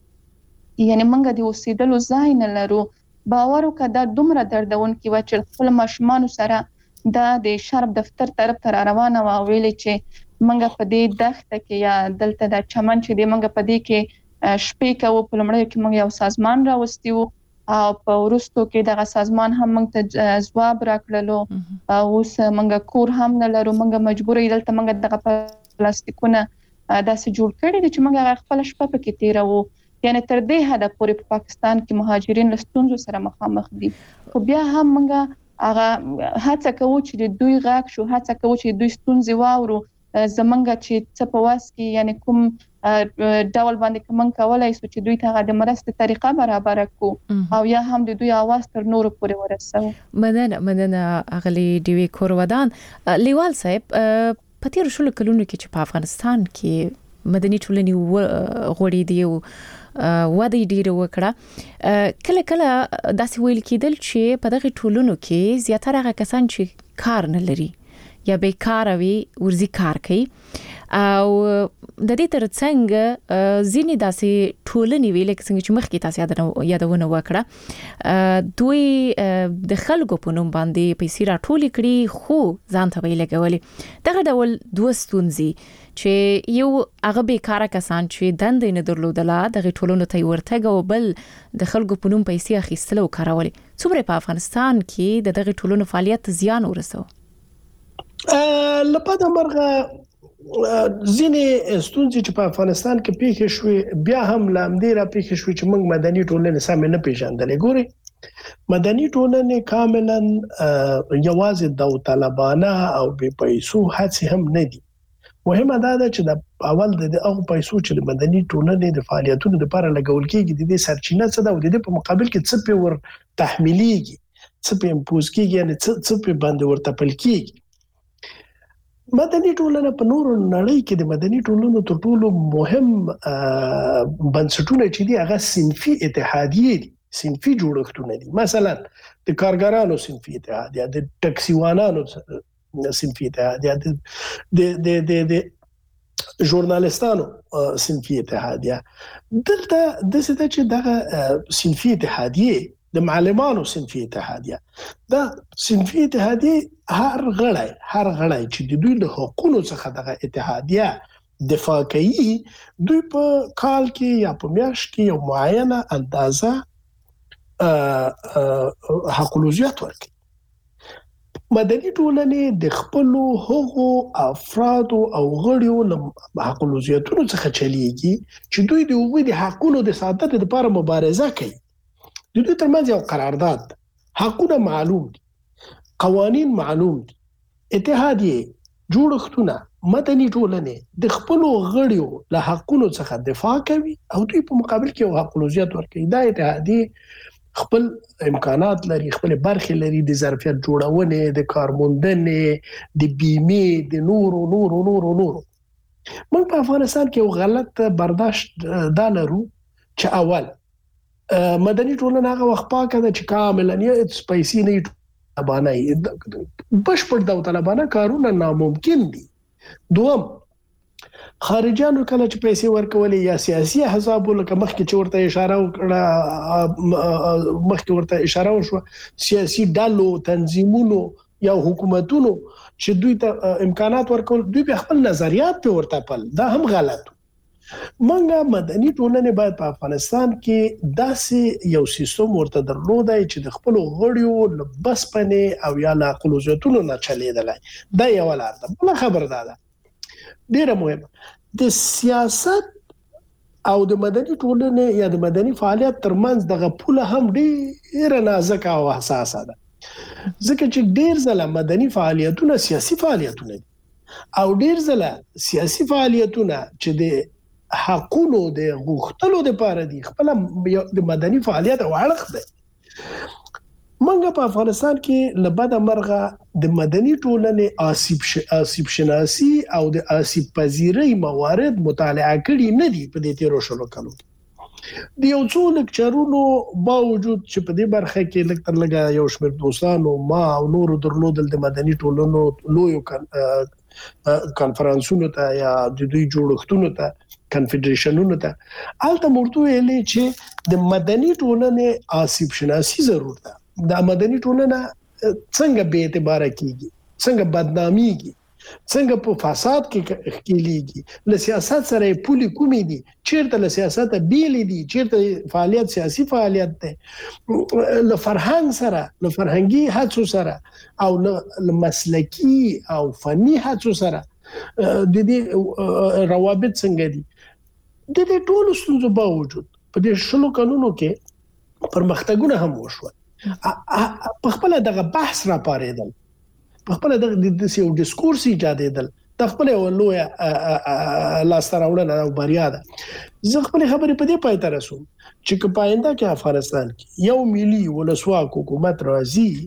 چې یعنی موږ د اوسېدلو ځای نه لرو باور وکړه دومره دردون کې و چې خپل ماشومان سره د شارپ دفتر طرف ته روانه و ویلې چې موږ په دې دښته کې یا دلته د چمن چې د موږ په دې کې شپې کوو په لمړی کې موږ یو سازمان راوستي وو او په ورستو کې دغه سازمان هم موږ ته ځواب راکړلو اوس موږ کور هم نه لرو موږ مجبور یو دلته موږ دغه پلاستیکونه داسې جوړ کړی دي چې موږ خپل شپه پکې تیرو یعنی تر دې حد پورې په پاکستان کې مهاجرین له ستونزو سره مخامخ دي خو بیا هم موږ هغه هڅه کوو چې دوی غاک شو هڅه کوو چې دوی ستونزې واورو زمونږ چې څه په واس کې یعنی کوم ډول باندې کوم کولای سو چې دوی ته د مرستې طریقه برابر کړو او یا هم د دوی आवाज تر نور پورې ورسوي مننه مننه اغلی دیوی کورودان لیوال صاحب پتیر شول کلونو کې چې په افغانستان کې مدني ټولنې غوړې دی او وادي ډیر وکړه کله کله داسې ویل کېدل چې په دغه ټولنو کې زیاتره هغه کسان چې کار نه لري یا بیکار وي ورزي کار کوي او د دې ترڅنګ ځینې داسې ټولنې ویل څنګه چې مخکې تاسو یادونه وکړه دوی د خلکو په نوم باندې پیسې راټولې کړي خو ځان ته ویل کېولې دغه ډول دوه ستونزې چې یو هغه بیکاره کسان چې دندې نه درلودله دغه ټولنو ته ورتګ او بل د خلکو په نوم پیسې اخیستل او کارولې څومره په افغانستان کې دغه ټولنو فعالیت زیان ورسو لپاره مرغه ځینې ستونزې چې په افغانستان کې پیښې شوې بیا هم لامدې را پیښې شوې چې موږ مدني ټولنې سم نه پیژندلې ګوري مدني ټولنې کاملا یوازې د طالبانه او بې پیسو هڅې هم نه دي مهمه دا ده چې د اول د هغه پیسو چې د مدني ټولنې د فعالیتونو لپاره لګول کېږي د دې سرچینه څه ده او د دې په مقابل کې څه په ور تحمیليږي څه په امپوز کېږي یعنی څه په باندې ورته پل کېږي مدني ټولنه په نورو نړۍ کې د مدني ټولنو تر ټولو مهم بنسټونه چې دي هغه صنفي اتحادیې دي صنفي جوړښتونه دي مثلا د کارګرانو صنفي اتحادیه د ټکسیوانانو صنفي اتحادیه د د د د ژورنالستانو صنفي اتحادیه دلته د څه چې دغه صنفي اتحادیه د معلمانو صنفي اتحادیه. دا صنفي اتحادیه هر غړی هر غړی چې د دوی له حقوقو څخه دغه اتحادیه دفاع کوي، دوی په کال کې یا په میاشت کې یو معینه اندازه حق الوزیت ورکوي. مدني ټولنې د خپل حقوقو افراد او غړیو له حق الوزیتونو څخه چلیږي چې دوی د هغوی د حقونو د ساتنې لپاره مبارزه کوي. د دوی ترمنځ یو قرارداد، حقونه معلوم دي، قوانین معلوم دي، اتحادیه جوړښتونه مدني ټولنې د خپل غړیو له حقونو څخه دفاع کوي او دوی په مقابل کې یو حق الوزیت ورکوي. دا اتحادیه خپل امکانات لري، خپل برخې لري، د ظرفیت جوړونې، د کارموندنې، د بیمې، د نورو نورو نورو نورو. موږ په افغانستان کې یو غلط برداشت دا لرو چې اول مدني ټولنه هغه وخت پاکه ده چې کاملا یې پیسې نه طالبانه بشپړ د طالبانه کارونه ناممکن دي. دوم، خارجانو کله چې پیسې ورکولې یا سیاسي احزاب لکه مخکې چې ورته اشاره وکړه مخکې ورته اشاره وشو، سیاسي ډلو، تنظیمونو یا حکومتونو چې دوی ته امکانات ورکول، دوی به خپل نظریات په ورته پل، دا هم غلط. منګه مدني ټولنې باید په افغانستان کې داسې یو سیستم ورته درلودای چې د خپل غړیو له بسپنې او یا له قلوزیتونو نه چلیدلای. دا یو لار ده. بل خبر ده ډیره مهمه، د سیاست او د مدني ټولنې یا د مدني فعالیت ترمنځ دغه پوله هم ډیره نازکه او حساسه ده، ځکه چې ډیر ځله مدني فعالیتونه سیاسي فعالیتونه دي او ډیر ځله سیاسي فعالیتونه چې د حقونو د غوښتلو لپاره دي خپل د مدني فعالیت او اړخ ده. منګه په افغانستان کې لبد مرغه د مدني ټولنې آسیب آسیب شناسي او د آسیب پذیری موارد مطالعه کړي نه دي په دې تیرو شلو کالو کې. د یو څو لیکچرونو باوجود چې په دې برخه کې لږ تر لږه یو شمېر دوستانو ما او نورو درلودل د مدني ټولنو لویو کانفرنسونو ته یا د دوی جوړښتونو ته کنفدریشنونو ته، البته مرتو ویلي چې د مدني ټولنې آسیب شناسي ضرور ده. د مدني ټولنه څنګه به اعتبار کیږي، څنګه بدناميږي، څنګه په فساد کې کېږي، له سیاست سره پولي کومې دي، چیرته له سیاست بیلې دي، چیرته فعالیت سیاسي فعالیت ده، له فرهنګ سره، له فرهنګي هڅو سره او له مسلکی او فني هڅو سره د دې روابط څنګه دي. د دې ټولو ستونزو باوجود په دې شلو کلونو کې پرمختګونه هم وشول. په خپل دغه بحث را پاریدل، په خپل دغه د یو ډیسکورس ایجادېدل، د خپل یو لوی لاسته راوړنه او بریا ده. زه خپل خبرې په دې پای ته رسوم چې په آینده کې افغانستان کې یو ملي ولسواک حکومت راځي،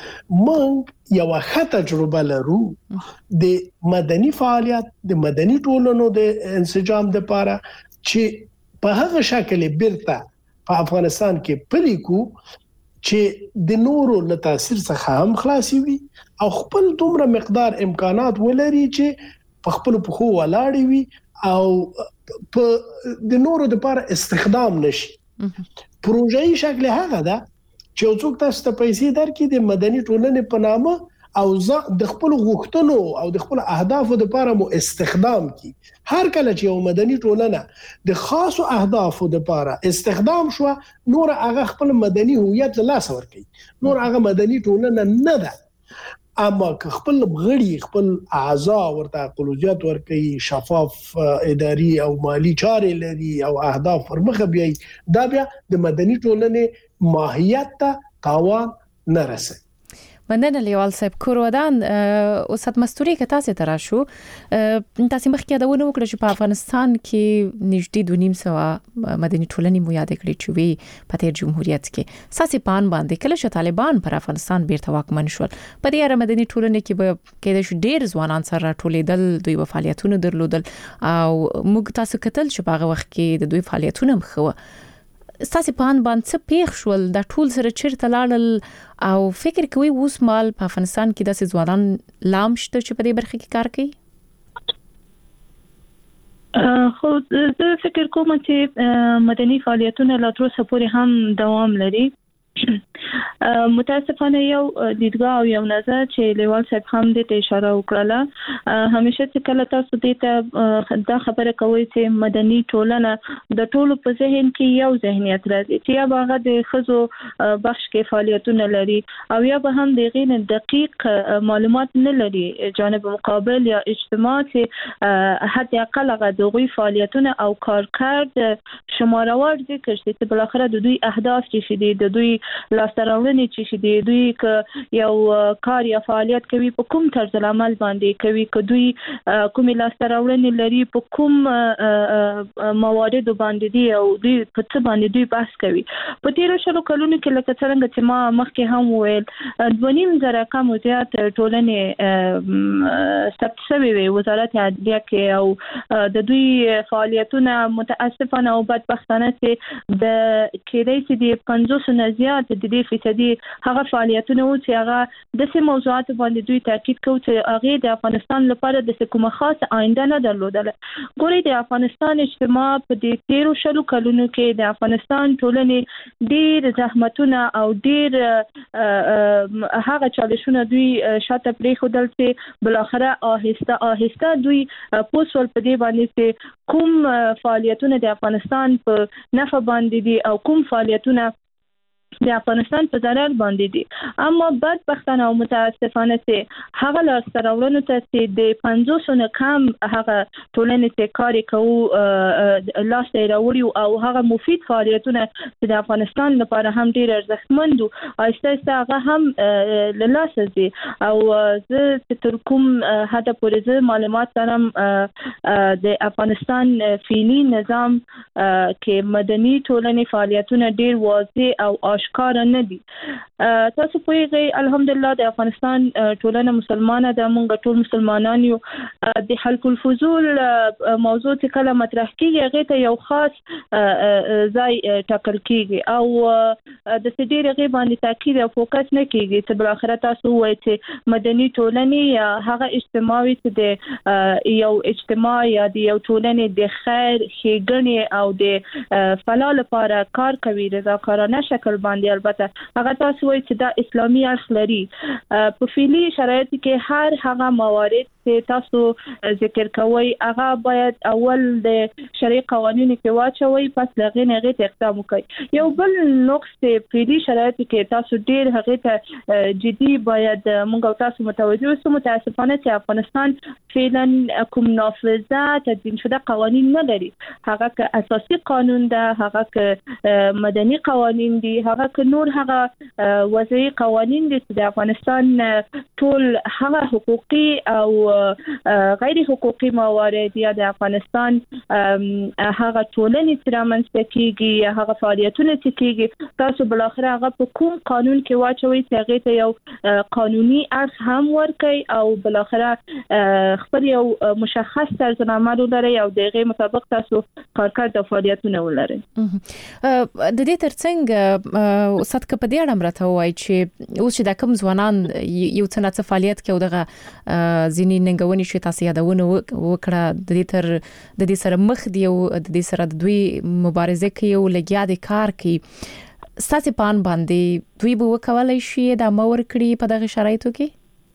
موږ یو ښه تجربه لرو د مدني فعالیت، د مدني ټولنو د انسجام لپاره چې په هغه شکل بیرته په افغانستان کې پلي کو چې د نورو له تاثیر څخه هم خلاصي وي او خپل دومره مقدار امکانات ولري چې په خپل پخو ولاړ وي او په د نورو لپاره استخدام نشي. پروژې شکل هغه ده چې څوک تاسو ته پیسې درکړي د مدني ټولنې په نامه او د خپل غوښتنو او د خپل اهدافو لپاره مو استخدام کی. هر کله چې یو مدني ټولنه د خاصو اهدافو لپاره استخدام شو، نور هغه خپل مدني هویت له لاس ورکړي، نور هغه مدني ټولنه نه ده. اما که خپل غړي خپل اعضاء ورته قلوزیات ورکړي، شفاف اداري او مالی چارې لري او اهداف ورمخه بیاي، دا بیا د مدني ټولنې ماهیت ته تاوان نه رسي. مننه لیوال صاحب. کورودان استاد مستوري که تاسو ته راشو، تاسو مخکې دا ونه وکړه چې په افغانستان کې نږدې دوه نیم سوه مدني ټولنې مو یاد کړې چې وی په تیر جمهوریت کې ساسي پان باندې کله چې طالبان پر افغانستان بیرته واکمن شول، په دې اړه مدني ټولنې کې به کېدای شي ډېر ځوانان سره راټولېدل، دوی په فعالیتونو درلودل او موږ تاسو کتل چې په هغه وخت کې د دوی فعالیتونه مخه ستاسو پان باندې څه پیښ شول، د ټول سره چیرته لاړل او فکر کوي اوس مال په افغانستان کې د ځوانان لام شته چې په دې برخه کې کار کوي؟ خو زه فکر کوم چې مدني فعالیتونه لا تر اوسه پورې هم دوام لري متاسفانه یو دیدګاه او یو نظر چې لیوال صاحب هم د اشاره وکړه همیشه چې کله تاسو دې ته دا خبره کوي چې مدني ټولنه د ټولو په ذهن کې یو ذهنیت راځي چې یا هغه د خزو بخش کې فعالیتونه لري او یا به هم د غیر دقیق معلومات نه لري جانب مقابل یا اجتماع چې حتی اقل هغه د غوي فعالیتونه او کارکرد شمارور ذکر شي چې بل اخر د دوی اهداف چې دي د دوی لاستراوړنې چې دي دوی ک یو کار یا فعالیت کوي په کوم طرز العمل باندې کوي ک دوی کوم لاستراوړنې لري په کوم موارد باندې دي او دوی په څه باندې دوی بحث کوي په تیرو شلو کلونو کې لکه څنګه چې ما مخکې هم ویل دونیم زره کم زیات ټولنې ثبت شوی وي وزارت عدلیه کې او د دوی فعالیتونه متاسفانه او بدبختانه چې د کېدای شي د پنځوس نه زیات د دې فیصدي هغه فعالیتونه او چې هغه د سیمه موضوعات باندې دوی تاکید کوي چې هغه د افغانستان لپاره د کومه خاصه آینده نه درلودله ګوري د افغانستان اجتماع په دې تیرو شلو کلونو کې د افغانستان ټولنې ډېر زحمتونه او ډېر هغه چالشونه دوی شاته پریښودل چې بل اخره آهسته آهسته دوی پوسول په دې باندې چې کوم فعالیتونه د افغانستان په نفع باندې دي او کوم فعالیتونه د افغانستان په ضرر باندې دي اما بدبختانه او متاسفانه چې هغه لاستراوړنو ته چې د پنځوس نه کم هغه ټولنې چې کار کوي لاس یې راوړي او هغه مفید فعالیتونه چې د افغانستان لپاره هم ډېر ارزښتمند او آهسته آهسته هغه هم له لاسه ځي او زه تر کوم حده پورې زه معلومات لرم د افغانستان فعلي نظام کې مدني ټولنې فعالیتونه ډېر واضح او آشکار نه دي تاسو پوهیږئ الحمدلله د افغانستان ټولنه مسلمانه ده موږ ټول مسلمانان یو د حلق الفضول موضوع چې کله مطرح کیږي هغه ته یو خاص ځای ټاکل کیږي او د سړي رغې باندې تاکید او فوکس نه کیږي چې بل اخر تاسو وایي چې مدني ټولنې یا هغه اجتماعي چې د یو اجتماع یا د یو ټولنې د خیر ښېګڼې او د فلاح لپاره کار کوي رضاکارانه شکل باندې البته هغه تاسو وایي چې دا اسلامي اصل لري په فعلي شرایط کې هر هغه موارد چې تاسو ذکر کوئ هغه باید اول د شرعي قوانینو کې واچوي پس لغې نه غي اقدام وکړي یو بل نقص په فعلي شرایط کې تاسو ډیر هغه ته جدي باید موږ تاسو متوجه اوسو متاسفانه چې افغانستان فعلا کوم نافذه تدوین شده قوانین نه لري هغه که اساسي قانون ده هغه که مدني قوانین دي هغه که نور هغه وضعي قوانین دي چې د افغانستان ټول هغه حقوقي او غیر حقوقي موارد یا د افغانستان هغه ټولنې چې رامنځته کیږي یا هغه فعالیتونه چې کیږي تاسو بل اخر هغه په کوم قانون کې واچوي چې هغه ته یو قانوني اصل هم ورکړي او بل اخر خپل یو مشخص طرز عمل ولري او دغه مطابق تاسو کارکړ د فعالیتونه ولري د دې ترڅنګ صدقه په دې اړه مرته وایي چې اوس چې د کوم ځوانان یو څه نه فعالیت کوي دغه ځینې ننګونې شي تاسو یادونه وکړه د دې تر د دې سره مخ دی او د دې سره د دوی مبارزه کوي او لګیا دي کار کوي ستاسو پان باندې دوی به وکولای شي د امور کړی په دغه شرایطو کې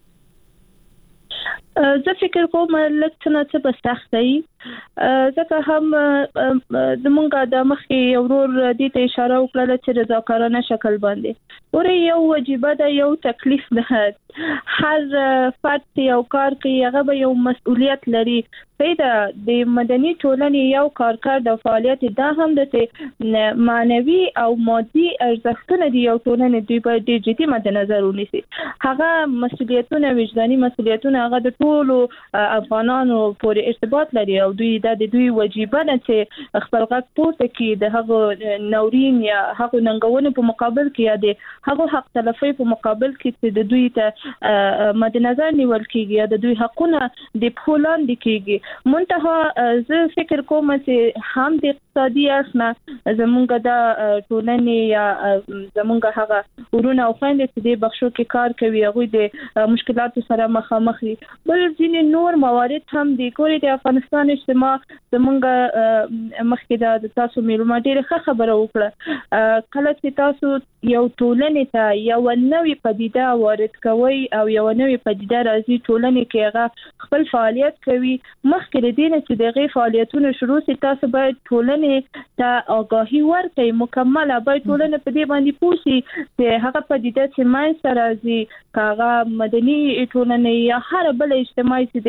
زه فکر کوم لکه څنګه چې په سختي ځکه هم زمونږ د مخې یو ورور دې ته اشاره وکړه چې رضاکارانه شکل باندې ورې یو واجبہ ده یو تکلیف ده هر فرد یو کار کوي هغه به یو مسؤلیت لري پیدا د مدني ټولنې یو کارکړ د فعالیت دا هم د معنوي او مادي ارزښتونه دی یو ټولنې دوی په ډېر جدي مد نظر ونیسي هغه مسؤلیتونه وجداني مسؤلیتونه هغه د ټولو افغانانو پورې ارتباط لري او دوی د دوی واجبہ ده چې خپل غږ پورته کړي د هغه نورین یا هغه ننګونو په مقابل کې یا د هغه حق تلفي په مقابل کې چې د دوی ته مد نظر نیول کیږي یا د دوی حقونه د پولان د کیږي منتها زه فکر کوم چې هم د اقتصادي اصله زمونږ د ټولنې یا زمونږ هغه ورونه او خويندې چې د بخښو کې کار کوي هغه د مشکلاتو سره مخامخ دي بل ځینې نور موارد هم د کوري د افغانستان اجتماع زمونږ مخکې د تاسو میلمه ډیره ښه خبره وکړه. کله چې تاسو یو ټولنې ته یو نوې پدیده وارد کوي او یو نوې پدیده راځي ټولنې کې هغه خپل فعالیت کوي، مخکې د دې نه چې دغه فعالیتونه شروع سي تاسو باید ټولنې ته آگاهي ورکړئ، مکمل باید ټولنه په دې باندې پوه شي چې هغه پدیده چې منځ راځي کاغه مدني ټولنه یا هر بل اجتماعي چې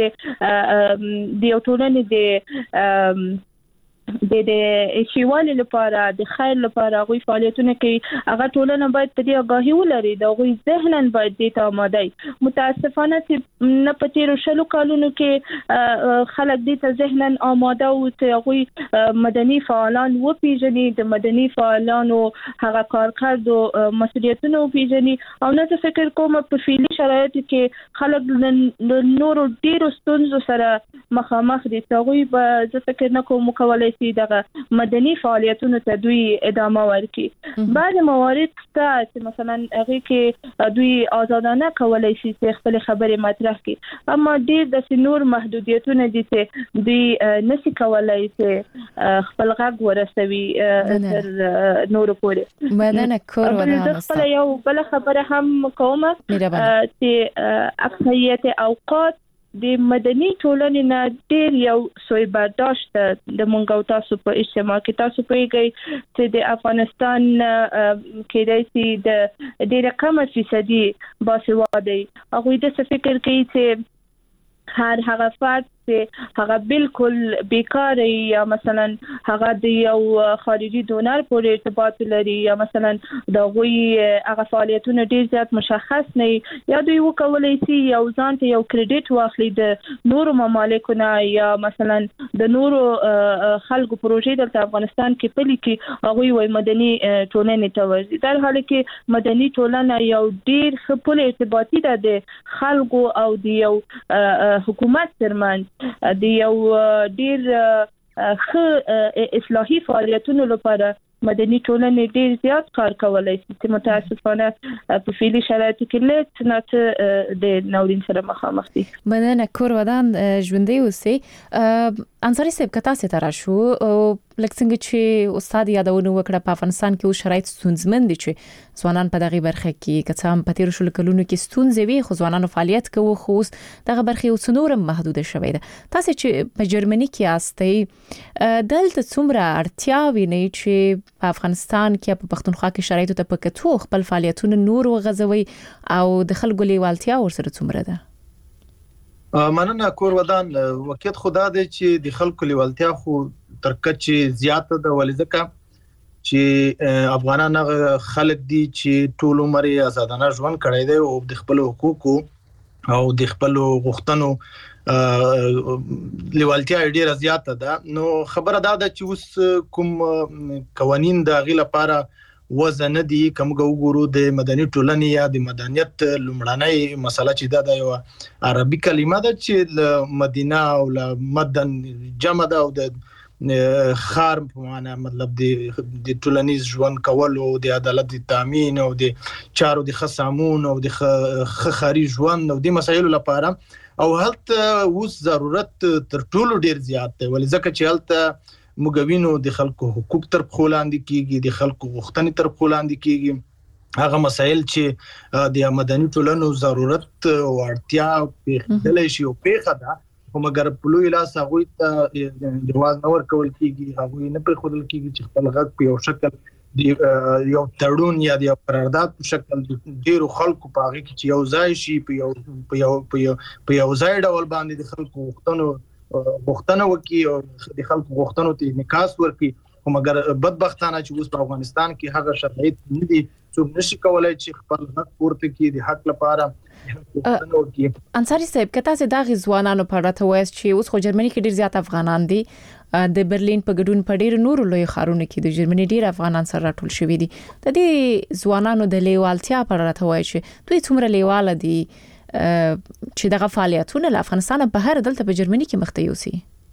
د یو ټولنې د د د شیوالي لپاره د خیر لپاره غوي فعالیتونه کوي، هغه ټولنه باید په دې آگاهي ولري، د غوي ذهنن باید د ته آماده. متاسفانه چې نه پتیرو شلو کالونو کې خلک د ته ذهنن آماده او ته غوي مدني فعالان و پیژني، د مدني فعالانو هغه کارکړو مسؤلیتونه و پیژني او نه فکر کوم په فعلي شرایطو کې خلک د نورو ډیرو ستونزو سره مخامخ دي، غوي به زه فکر نه کوم کولای شي دغه مدني فعالیتونو ته دوی ادامه ورکړي. بعد موارد ته چې مثلا هغه کې دوی آزادانه کولای شي چې خپل خبرې مطرح کړي، اما ډیر د نور محدودیتونه دي چې دوی نشي کولای چې خپل غږ ورسوي تر نور پورې. مننه کور ودان. خپل یو بل خبره هم کومه چې اکثریت اوقات د مدني ټولنې نه ډیر یو سوی برداشت د مونږ تاسو په اجتماع کې تاسو پیږئ چې د افغانستان کې د د ډیره کم فیصدي باسواده هغه د فکر کوي چې هر هغه فرد چې هغه بالکل بیکار یا مثلا هغه د یو خارجي ډونر پورې ارتباط لري یا مثلا د غوي هغه فعالیتونه ډیر زیات مشخص نه یا دوی وکولای شي یو ځان ته یو کریډټ واخلي د نورو ممالکو نه یا مثلا د نورو خلکو پروژې د افغانستان کې پلي کې هغه وي مدني ټولنې ته ورځي. در حال کې مدني ټولنه یو ډیر خپل ارتباطي ده د خلکو او د یو حکومت ترمن د یو ډیر ښه اصلاحي فعالیتونو لپاره مدني ټولنې ډیر زیات کار کولای شي چې متاسفانه په فعلي شرایطو کې لږ نه د ناورین سره مخامخ دي. مننه کور ودان ژوندۍ اوسئ. انصاري صاحب کتا سي تر شو لکه څنګه چې استاد یادونه وکړه په افغانستان کې او شرایط ستونزمن دي چې ځوانان په دغه برخه کې کڅ هم په تیر شو کلونو کې ستونزې وي خو ځوانانو فعالیت کوي خو دغه برخه یو څنور محدود شوې ده. تاسو چې په جرمني کې استئ دلته څومره اړتیا ویني چې په افغانستان کې په پښتونخوا کې شرایط ته پکتو خپل فعالیتونه نور وغځوي او د خلکو لیوالتیا ورسره څومره ده؟ مننه کور ودان. وکیت خدا دې چې د خلکو لیوالتیا خو تر کچې زیاته ده ولې ځکه چې افغانان خلک دي چې ټول عمر آزادانه ژوند کړی دی او د خپل حقوقو او د خپل غوښتنو لیوالتیا ډیره زیاته ده. نو خبره دا ده چې اوس کوم قوانین د غي لپاره وزن دي کوم وګورو د مدني ټولنې یا د مدنیت لومړنۍ مسله چې دا د یو عربي کلمه ده چې مدینه او مدن جمع ده او د خار په معنا مطلب د ټولنیز ژوند کول او د عدالت تامین او د چارو د خصامون او د خاري ژوند او د مسایلو لپاره او هلته اوس ضرورت تر ټولو ډیر زیات دی ولې ځکه چې هلته مګوینو د خلکو حقوق تر خلاندې کیږي د خلکو غوښتنې تر خلاندې کیږي هغه مسایل چې د مدني ټولنو ضرورت او اړتیا په دلای شي او په خدا هم اگر په لوی لاس هغه ته جواز نور کول کیږي هغه نه پر خودل کیږي چې خپل غږ په یو شکل د یو تړون یا د قرارداد په شکل ډیرو خلکو په هغه کې چې یو ځای شي په یو په یو په یو ځای ډول باندې د خلکو غوښتنو غوښتنه وکي او د خلکو غوښتنو ته انعکاس ورکړي هم اگر بدبختانه چې اوس په افغانستان کې هغه شرایط نه دي څوک نشي کولای چې خپل حق پورته کړي د حق لپاره. انصاري صاحب کته سه د غزوانانو په اړه ته وایي چې اوس خو جرمني کې ډیر زیات افغانان دي د برلین په ګډون په ډیر نورو لوی ښارونو کې د جرمني ډیر افغانان سره راټول شوي دي. د دې ځوانانو د لیوالتیا په اړه ته وایي چې دوی څومره لیواله دي چې دغه فعالیتونه له افغانستان بهر دلته په جرمني کې مخته یوسي؟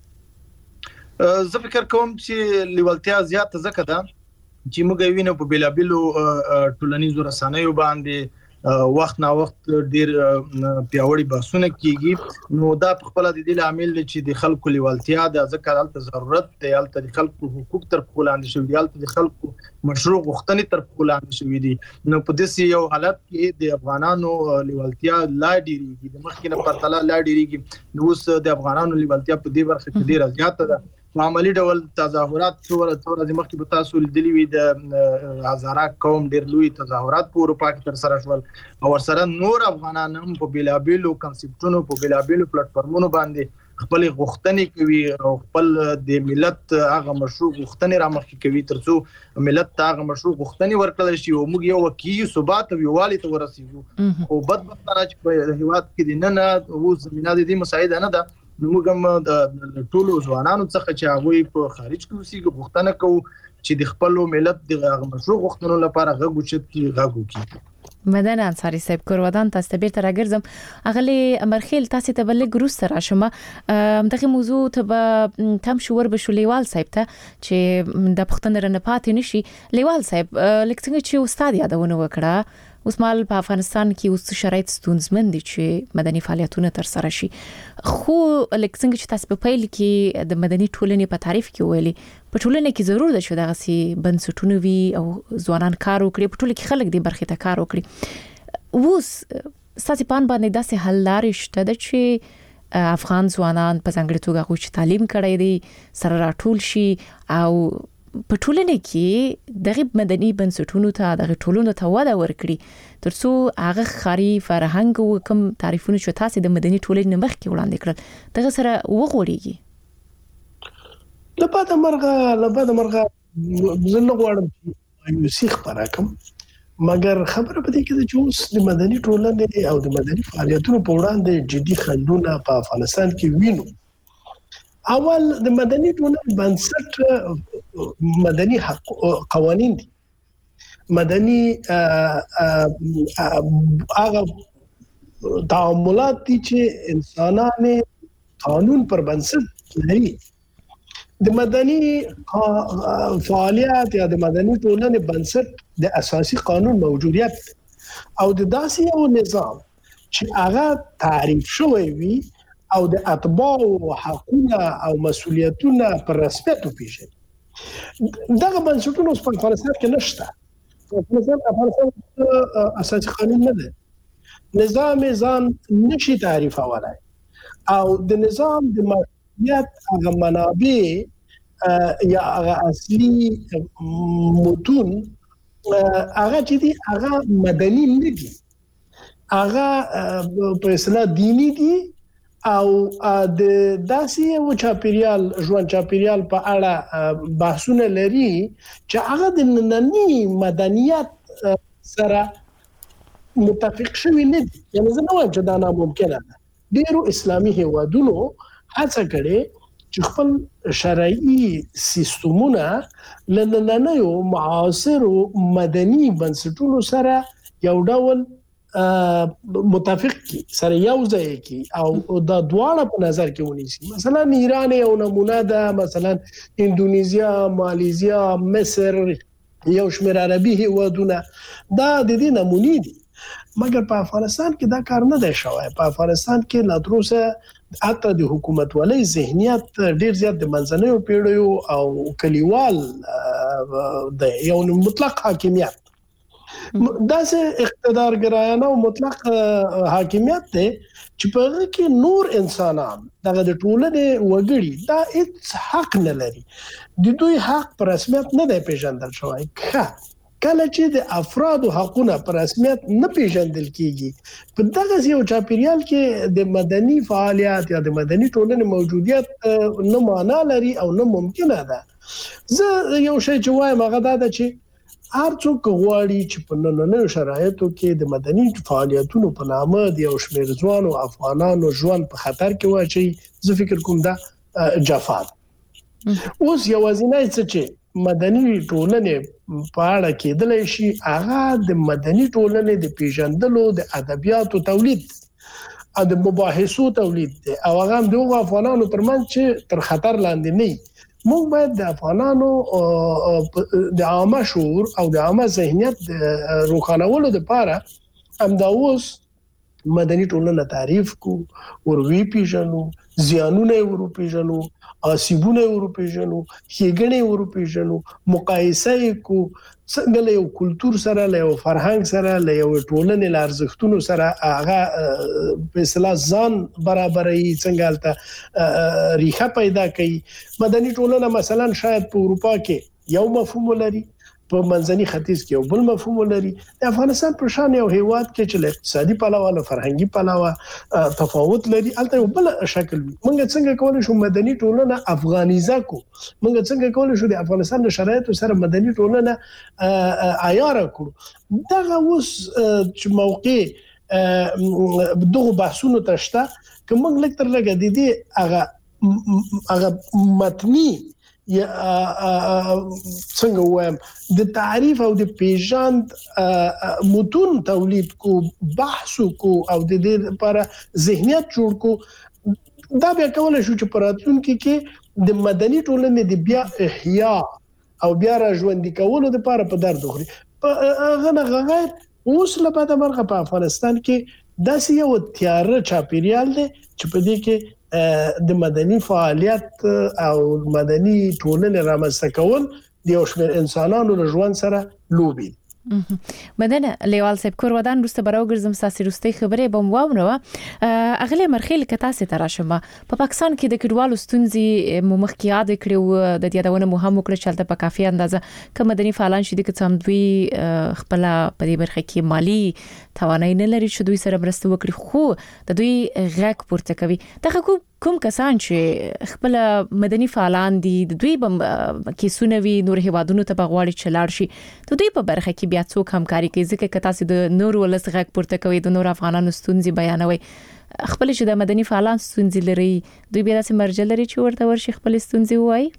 زه فکر کوم چې لیوالتیا زیاته ځکه ده چې موږ وینو په بیلابلو ټولنیزو رسنیو باندې وخت نا وخت ډیر پیاوړي بحثونه کیږي نو دا په خپل د دې عامل چې د خلکو لیوالتیا د ذکر حالت ضرورت دی حالت د خلکو حقوق تر پولاند شوی دی حالت د خلکو مشروع غوښتنې تر پولاند شوی دي نو په دې یو حالت کې د افغانانو لیوالتیا لا ډیریږي د مخکنه پرتله لا ډیریږي نو اوس د افغانانو لیوالتیا په دې برخه کې ډیره زیاته ده په عملی ډول تظاهرات څوره څوره د مخکې په تاسو لیدلی وي د هزاره قوم ډیر لوی تظاهرات په اروپا کې تر سره شول او ورسره نور افغانان هم په بیلابیلو کنسپټونو په بیلابیلو پلیټ فارمونو باندې خپل غوښتنې کوي او خپل د ملت هغه مشروع غوښتنې را مخکې کوي ترڅو ملت هغه مشروع غوښتنې ورکړل شي او موږ یو وکیل ثبات او یووالي ته ورسیږو او بدبختانه چې په هیواد کې د نن او زمينه د دې مساعده نه ده نو موږ هم د ټولو ځوانانو څخه چې هغه په خارج کې اوسېږي غوښتنه کوو چې د خپل ملت د مشروع غوښتنو لپاره غږ اوچت کړي غږ وکړي مدن انصاری صاحب کورودان تاسو ته بیرته راګرځم اغلی امرخیل تاسو ته بل ګروس سره شمه دغه موضوع ته تم شور بشولیوال صاحب ته چې د پښتون رنه پاتې نشي لیوال صاحب لکه څنګه چې استاد یادونه وکړه اوس مال په افغانستان کې اوس شرایط ستونزمن دي چې مدني فعالیتونه تر سره شي خو لکه څنګه چې تاسو په پیل کې د مدني ټولنې په تعریف کې ویلي په ټولنه کې ضرور ده چې دغه سي بنسټونه وي او ځوانان کار وکړي په ټولنه کې خلک دې برخې ته کار وکړي اوس ستاسو په باندې داسې حل لارې شته چې افغان ځوانان په ځانګړي توګه غوښتي تعلیم کړي دي سره راټول شي او په ټولنه کې دغه مدني بنسټونو ته دغه ټولنو ته وده ورکړي ترڅو هغه خاري فرهنګ او کوم تعریفونه چې تاسو د مدني ټولنې مخ کې وړاندې کړل دغه سره وغوړيږي لپاره مرغه لپاره مرغه زنه غواړم چې سیخ پراکم مګر خبره پدې کې چې اوس د مدني ټولنې او د مدني فعالیتونو په وړاندې جدي خنډونه په افغانستان کې وینو اول د مدني ټولنې بنسټ مدني حق قوانين دي مدني هغه تعاملات دي چې انسانانه قانون پر بنسټ لري د مدني فعالیت یا د مدني ټولنې بنسټ د اساسي قانون موجودیت او د داسې یو نظام چې هغه تعریف شوی وي او د اتباع او حقوقونه او مسؤلیتونه پر رسمیت وپیژني دغه بنسټونه په افغانستان کې نشته مثلا افغانستان اساسي قانون نه ده نظام ځان نشي تعریفولای او د نظام د ماهیت هغه منابع یا هغه اصلي متون هغه چې دي هغه مدني نه دي هغه په اصطلاح دینی دي او د داسې او چاپیریال ژوند چاپیریال په اړه بحثونه لري چې هغه د نننی مدنیت سره متفق شوی نه دي یعنی زه نه وایم چې دا ناممکنه ده ډیرو اسلامي هیوادونو هڅه کړې چې خپل شرعي سیستمونه لنننیو معاصر مدني بنسټونو سره یو ډول متفق کی سره یو ځای کی او د دواړه په نظر کې ونیسي مثلا ایران یو نمونه ده مثلا اندونیزیا ماليزیا مصر یو شمېر عربي هیوادونه دا د دې نمونې دي مګر په افغانستان کې دا کار نه دی شوی په افغانستان کې لا تر اوسه حتی د حکومت ولې ذهنیت ډیر زیات د منځنیو پیړیو او کلیوال د یو مطلق حاکمیت داسې اقتدار ګرایانه او مطلق حاکمیت ته چې په هغه کې نور انسانان دغه د ټولنې وګړي دا هیڅ حق نه لري د دوی حق پر رسمیت نه دی پیژندل شوی کله چې د افرادو حقونه پر رسمیت نه پیژندل کیږي په دغه یو چاپیریال کې د مدني فعالیت یا د مدني ټولنې موجودیت نه معنا لري او نه ممکنه ده زه یو شی چې وایم هغه دا ده چې هر څوک غواړي چې په نننیو شرایطو کې د مدني فعالیتونو په نامه د یو شمېر ځوانو افغانانو ژوند په خطر کې واچي زه فکر کوم دا جفا اوس یوازینی څه چې مدني ټولنې په اړه کېدلی شي هغه د مدني ټولنې د پیژندلو د ادبیاتو تولید او د مباحثو تولید دی او هغه د افغانانو ترمنځ چې تر خطر لاندې نه موږ باید د افغانانو د عامه شعور او د عامه ذهنیت روښانولو لپاره همدا اوس مدني ټولنه تعریف کو ور وی پیژنو زیانونه ور پیژنو آسیبونه ور پیژنو هیګنې ور پیژنو مقایسه کو څنګه له یو کلچر سره له یو فرهنګ سره له یو ټولنې لارزښتونو سره هغه په اصطلاح ځان برابرۍ څنګه الته ریښه پیدا کړي. مدني ټولنه مثلا شاید په اروپا کې یو مفهوم لري، په منځني ختیځ کې یو بل مفهوم لري. د افغانستان په شان یو هیواد کې چې له اقتصادي پلوه له فرهنګي پلوه تفاوت لري، البته یو بل شکل وي. موږ څنګه کولای شو مدني ټولنه افغانیزه کو؟ موږ څنګه کولای شو د افغانستان د شرایطو سره مدني ټولنه عیار کړو؟ دا اوس چې موقع دغه بحثونو تشته کوم موږ لکه لګه د دې هغه هغه متنی یا څنګه وایم د تعریف او د پیژند متون تولید کو، بحث کو او د دې لپاره ذهنیت جوړ کو. دا بیا کولای شو چې پراتونکو کې د مدني ټولنې د بیا احیا او بیا را ژوندۍ کولو لپاره په درد وخوري. غنه غیر اوس لپاره مرغه په افغانستان کې داسې یو تیار چاپیریال دی چې په دې کې د مدني فعالیت او مدني ټولنې رامنځته کول د یو شمېر انسانانو له ژوند سره لوبي. مدنه لیوال صاحب کور ودان روسته براو ګرځم ساسي روستي خبرې بم واونو اغله مرخیل کتا سي تراشمه په پاکستان کې د کډوالو ستونزې ممخکې یاد کړو د دې یادونه مهم وکړه چې تل په کافي اندازه کوم مدني فعالان شې د کڅم دوی خپل په دې برخه کې مالی توانای نه لري چې دوی سره مرسته وکړي، خو د دوی غږ پورته کوي. دغه کوم کسان چې خپل مدني فعالان دي د دوی کې سونوي نور هیوادونو ته بغواړي چې لاړ شي، د دوی په برخه کې بیا څوک همکاري کوي؟ ځکه کتا سي د نور ولس غږ پورته کوي، د نور افغانانو ستونزې بیانوي، خپل چې د مدني فعالان ستونزې لري دوی بیا داسې مرجع لري چې ورته ورشي خپل ستونزې وایي.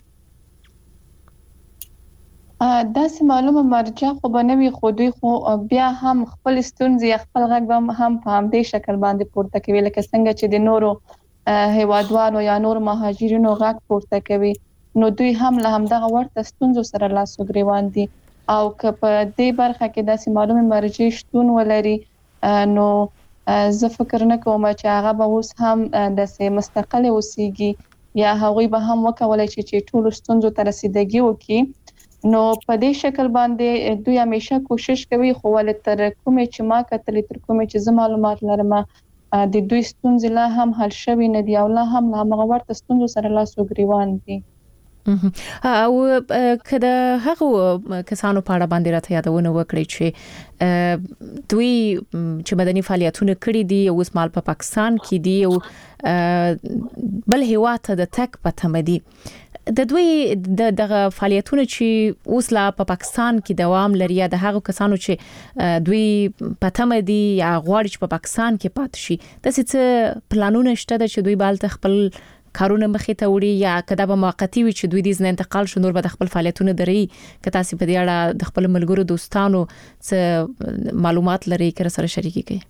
داسې معلومه مرجع خو بنوي، خو دوی خو بیا هم خپل ستونزې خپل غږ هم په همدې شکل باندې پورته کوي لکه څنګه چې د نورو هیوادوالو یا نور مهاجرینو غږ پورته کوي، نو دوی هم له همدغه ورته ستونزو سره لاس او ګریوان دي. او که په دې برخه کې داسې معلومه مرجع شتون ولري نو زه فکر نه کوم چې هغه به اوس هم داسې مستقل اوسيږي یا هغوی به هم وکولای شي چې ټول ستونزو ته رسیدګي وکړي. نو په دې شکل باندې دوی همیشه کوشش کوي، خو ول تر کومه چې ما کتلې تر کومه چې زما معلومات لرم د دوی ستونزې لا هم حل شوي نه دي او لا هم هغه ورته ستونزو سره لاس او ګریوان دي. او کله هغه کسانو په اړه باندې راته یادونه وکړي چې دوی چې مدني فعالیتونه کړې دي اوس مال په پاکستان کې دي او بل هیواد د تک په تمدي د دوی د دغه فعالیتونه چې اوس لا په پاکستان کې دوام لري یا د هغه کسانو چې دوی په تمدي یا غواړي چې په پاکستان کې پاتې شي، د څه پلانونه شته چې دوی بالته خپل کارونه مخې ته وړي یا کدا به موقتی وي چې دوی د ځنه انتقال شو نور به د خپل فعالیتونه دري که تاسو په دې اړه د خپل ملګرو دوستانو څه معلومات لري کړه سره شریکي کوي؟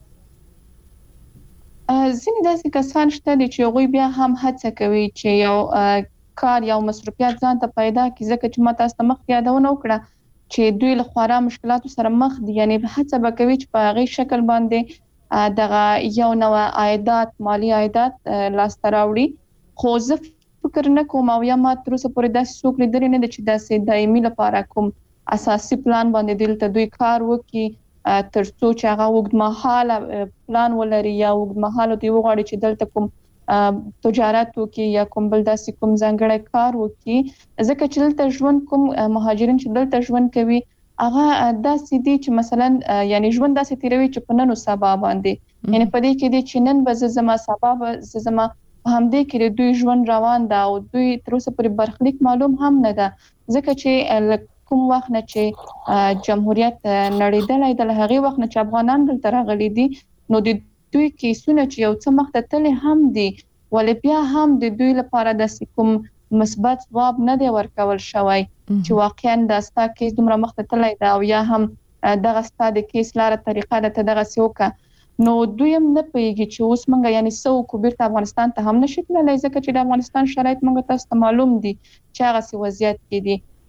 ځینې داسې کسان شته چې غوي بیا هم هڅه کوي چې یو کار یا مصرفیات ځان ته پیدا کړي، ځکه چې ما تاسو ته مخکې یادونه وکړه چې دوی له خورا مشکلاتو سره مخ دي، یعنی هڅه وکوي چې په هغه شکل باندې دغه یو نوع عائدات مالی عائدات لاسته راوړي. خو زه فکر نه کوم او یا ما تر اوسه پورې داسې څوک لیدلی نه دي چې داسې دایمي لپاره کوم اساسي پلان باندې دلته دوی کار وکړي تر څو چې هغه وګړمحاله پلان ولري یا وګړمحاله دوی وغواړي چې دلته کوم تجارت وکي یا کوم بل داسې کوم ځانګړی کار وکي، ځکه چې دلته ژوند کوم مهاجرین چې دلته ژوند کوي هغه داسې دي چې مثلا یعنی ژوند داسې تیروي چې په نن او سبا باندې، یعنی په دې کې دي چې نن به زما سبا به زما همدې کې دوی ژوند روان ده او دوی تر اوسه پورې برخلیک معلوم هم نه ده، ځکه چې کوم وخت نه چې جمهوریت نړیدلای د هغه وخت نه چې افغانان دلته راغلي دي نو د دوی کیسونه چې یو څه مخته تل هم دي ولې بیا هم د دوی لپاره د کوم مثبت ځواب نه دی ورکول شوی چې واقعا د ستا کیس دومره مخته تللی دا او یا هم دغه ستا د کیس لاره طریقه د دغه سیوکا، نو دوی هم نه پیږي چې اوس منګه یعنی سو کو بیرته افغانستان ته هم نشي تللی ځکه چې د افغانستان شرایط منګه تاسو ته معلوم دي چې هغه سی وضعیت کې دي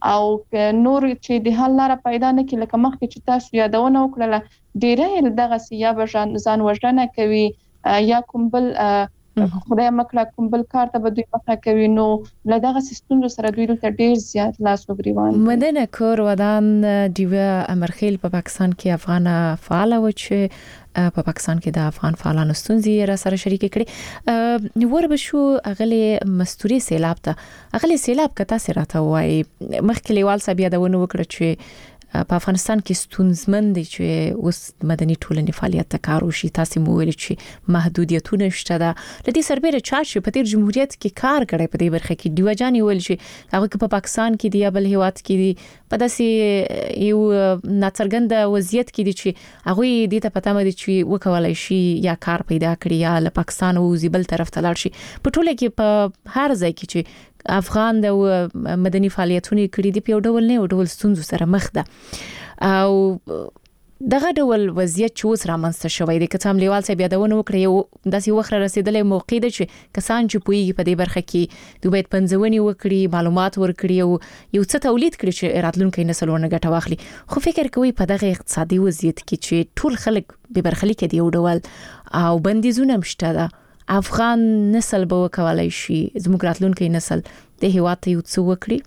او نور چې د حل لاره پیدا نه کړي لکه مخکې چې تاسو یادونه وکړه ډیره دغه سیا بجان ځان وژنه کوي یا کوم بل خدای مکړه کوم بل کار ته به دوی مخه کوي نو لدغه سیستم سره دوی ته ډیر زیات لاس وګریوان مدنه کور ودان دیو امرخیل په پاکستان کې افغان فعال و چې په پاکستان کې د افغان فعالانو ستونزې را سره شریک کړي نو ور به شو اغلی مستوري سیلاب ته اغلی سیلاب کته سره ته وای مخکې لیوال صاحب یادونه وکړه چې په افغانستان کې ستونزمن دي چې اوس مدني ټولنې فعالیت ته کار وشي تاسو مو ویل چې محدودیتونه شته ده لدې سربېره چا چې په تیر جمهوریت کې کار کړی په دې برخه کې دیوجاني ویل چې هغه په پاکستان کې دی بل هیواد کې دی په داسې یو ناڅرګند وضعیت کې دي چې هغه دې ته پته مده چې وکولای شي یا کار پیدا کړی یا له پاکستان او زیبل طرف ته لاړ شي په ټوله کې په هر ځای کې چې افغان د مدني فعالیتونه کړي دي په ډول نه او ډول ستونزو سره مخ ده او دغه ډول وضعیت چې اوس رامنځته شوی دی که څه هم لیوال صاحب یادونه وکړي یو داسې وخت رسیدلې موقع ده چې کسان چې پوهیږي په دې برخه کې دوی باید پنځونی وکړي معلومات ورکړي او یو څه تولید کړي چې راتلونکي نسل ورنه ګټه واخلي خو فکر کوي په دغه اقتصادي وضعیت کې چې ټول خلک به برخلیک دي یو ډول او بندیزونه مشته ده افغان نسل به وکولای شي زموږ راتلونکي نسل د هیواد ته یو څه وکړي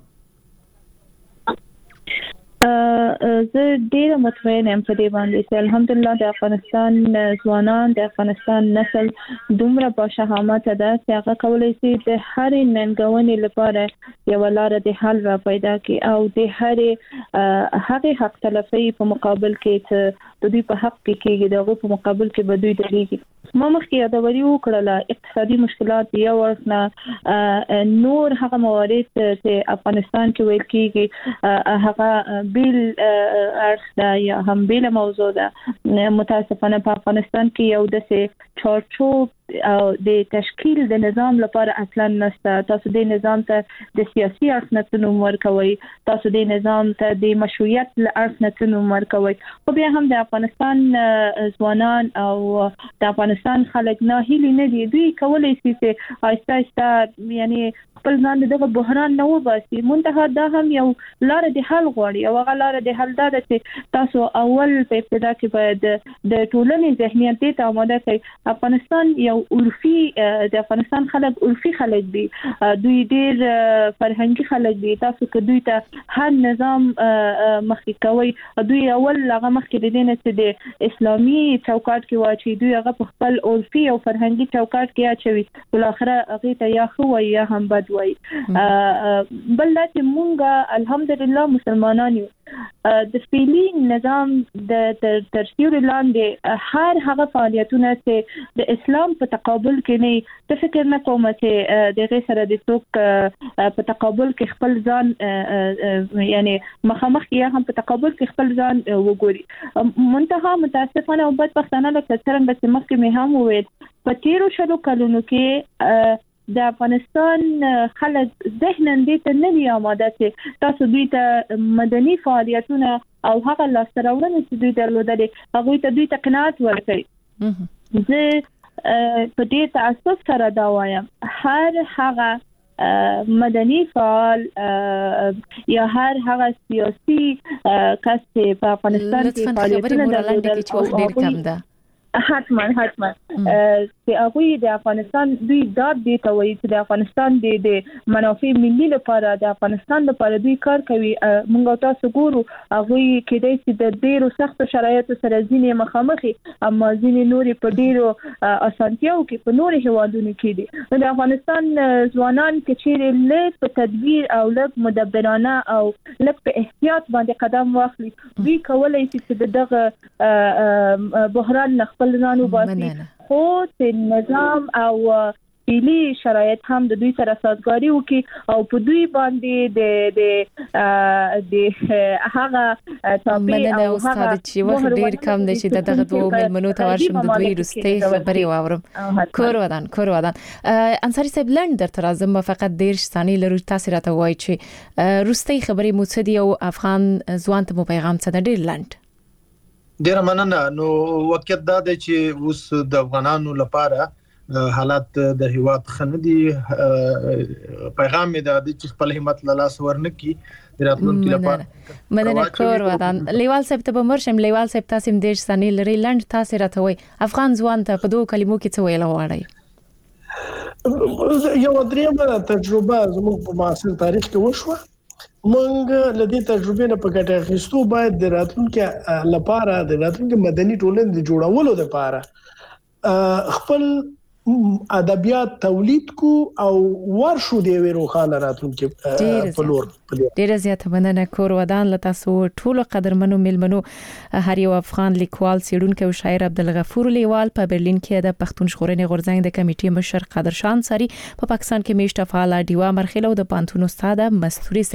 زه ډیره مطمئنه یم په دې باندې چې الحمدلله د افغانستان ځوانان د افغانستان نسل دومره با شهامت ده چې هغه کولای شي د هر ننګونې لپاره یو لار د حل را پیدا کړي او د هر هغه حق تلفي په مقابل کې چې د دوی په حق کې کېږي دغه په مقابل کې به دوی درېږي ما مخکې یادوري وکړله اقتصادي مشکلات یو ورنه نور هغه موارد چې افغانستان کې ویل کېږي هغه بیل ارشدا یا هم بیل موضوع ده متاسفانه په افغانستان کې یو داسې چارچوب او د تشکیل د نظام لپاره اصلا نشته تاسو د نظام ته د سیاسي اړخ ورکوي تاسو د نظام ته د مشروعیت اړخ ورکوي خو بیا هم د افغانستان ځوانان او د افغانستان خلک نه هیلي نه دي دوی کولای شي چې آهسته آهسته یعنی خپل ځان دغه بحران نه وباسي منتها دا هم یو لار د حل غواړي او هغه لار د حل دا ده چې تاسو اول په ابتدا کې باید د ټولنې ذهنیت ته آماده کړئ افغانستان یو عرفي د افغانستان خلک عرفي خلک دي دوی ډیر فرهنګي خلک دي تاسو که دوی ته هر نظام مخکې کوي دوی اول هغه مخکې د دې نه چې د اسلامي چوکاټ کې واچي دوی هغه په خپل عرفي او فرهنګي چوکاټ کې اچوي بل اخره هغه ته یا خو یا هم بد وای بل دا چې مونږه الحمدلله مسلمانان یو د فعلی نظام د ترسیور لاندې هر هغه فعالیتونه چې د اسلام په تقابل کې نه د فکر نه کوم چې د غیر سره د څوک په تقابل کې خپل ځان یعنی مخامخ یا هم په تقابل کې خپل ځان وګوري منتها متاسفانه او بدبختانه لکه څنګه چې مخکې مې هم وویل په تیرو شلو کلونو کې د افغانستان خلک ذهنن دې ته نه دی آماده چې تاسو دوی ته مدني فعالیتونه او هغه لاستراوړنې چې دوی درلودلې هغه ته دوی ته قناعت ورکړي زه په دې تاسف سره دا وایم هر هغه مدني فعال یا هر هغه سیاسي کس چې په افغانستان کې فعالیتونه درلودل چې وخت ډیر کم ده حتما حتما چې هغه د افغانستان دوی داد دی ته وایي چې د افغانستان د منافع ملي لپاره د افغانستان لپاره دوی کار کوي موږ تاسو ګورو هغه کې د دې د ډیرو سخت شرایطو سره ځینې مخامخي اما ځینې نوري په ډیرو اسانتیاو کې په نوري هوادونو کې دي د افغانستان ځوانان چې چیرې له په تدبیر او له مدبرانه او له په احتیاط باندې قدم واخلي دوی کولای شي چې دغه بحران خپل ځان وباسي خو د نظام او فعلی شرایط هم د دوی سره سازګاری وکړي او په دوی باندې د د د هغه تابع او هغه چې وخت ډیر کم دی چې دغه دوه ملمنو ته ورشم د دوی رستي خبري واورم کور ودان کور ودان انصاری صاحب لند در ترازم فقط ډیر ثانیې لرو تاسو راته وایي چې رستي خبري موڅدي او افغان ځوان ته مو پیغام څه ډیر لند ډیر مننه نو وخت دا دی چې اوس د افغانانو لپاره حالات د هیواد خندي پیغام می د چې خپل همت له لاس ورنکي راتلونکي لپاره مننه کور ودان لیوال صاحب ته مرشم لیوال صاحب تاسو هم دیش سنې لري لند تاسو راته وي افغان ځوان ته په دوه کلمو کې څه ویل غواړي یو درېمه تجربه زموږ په معاصر تاریخ کې وشوه موږ لدې تجربې نه په ګټه اخیستو باید د راتلونکي لپاره د راتلونکي مدني ټولنې د جوړولو لپاره خپل ادبیات تولید کو او ورشو دی وروخانه راتلونکي په لور ډیره زیاته مننه کور ودان لته سو ټولو قدرمنو ملمنو هر یو افغان لیکوال سیډونکو شاعر عبدالغفور لیوال په برلین کې د پښتون ژغورنې غورځنګ د کمیټې مشر قادر شان ساری په پاکستان کې میشته فعال دیوا مرخلو د پانتون استاد مستوري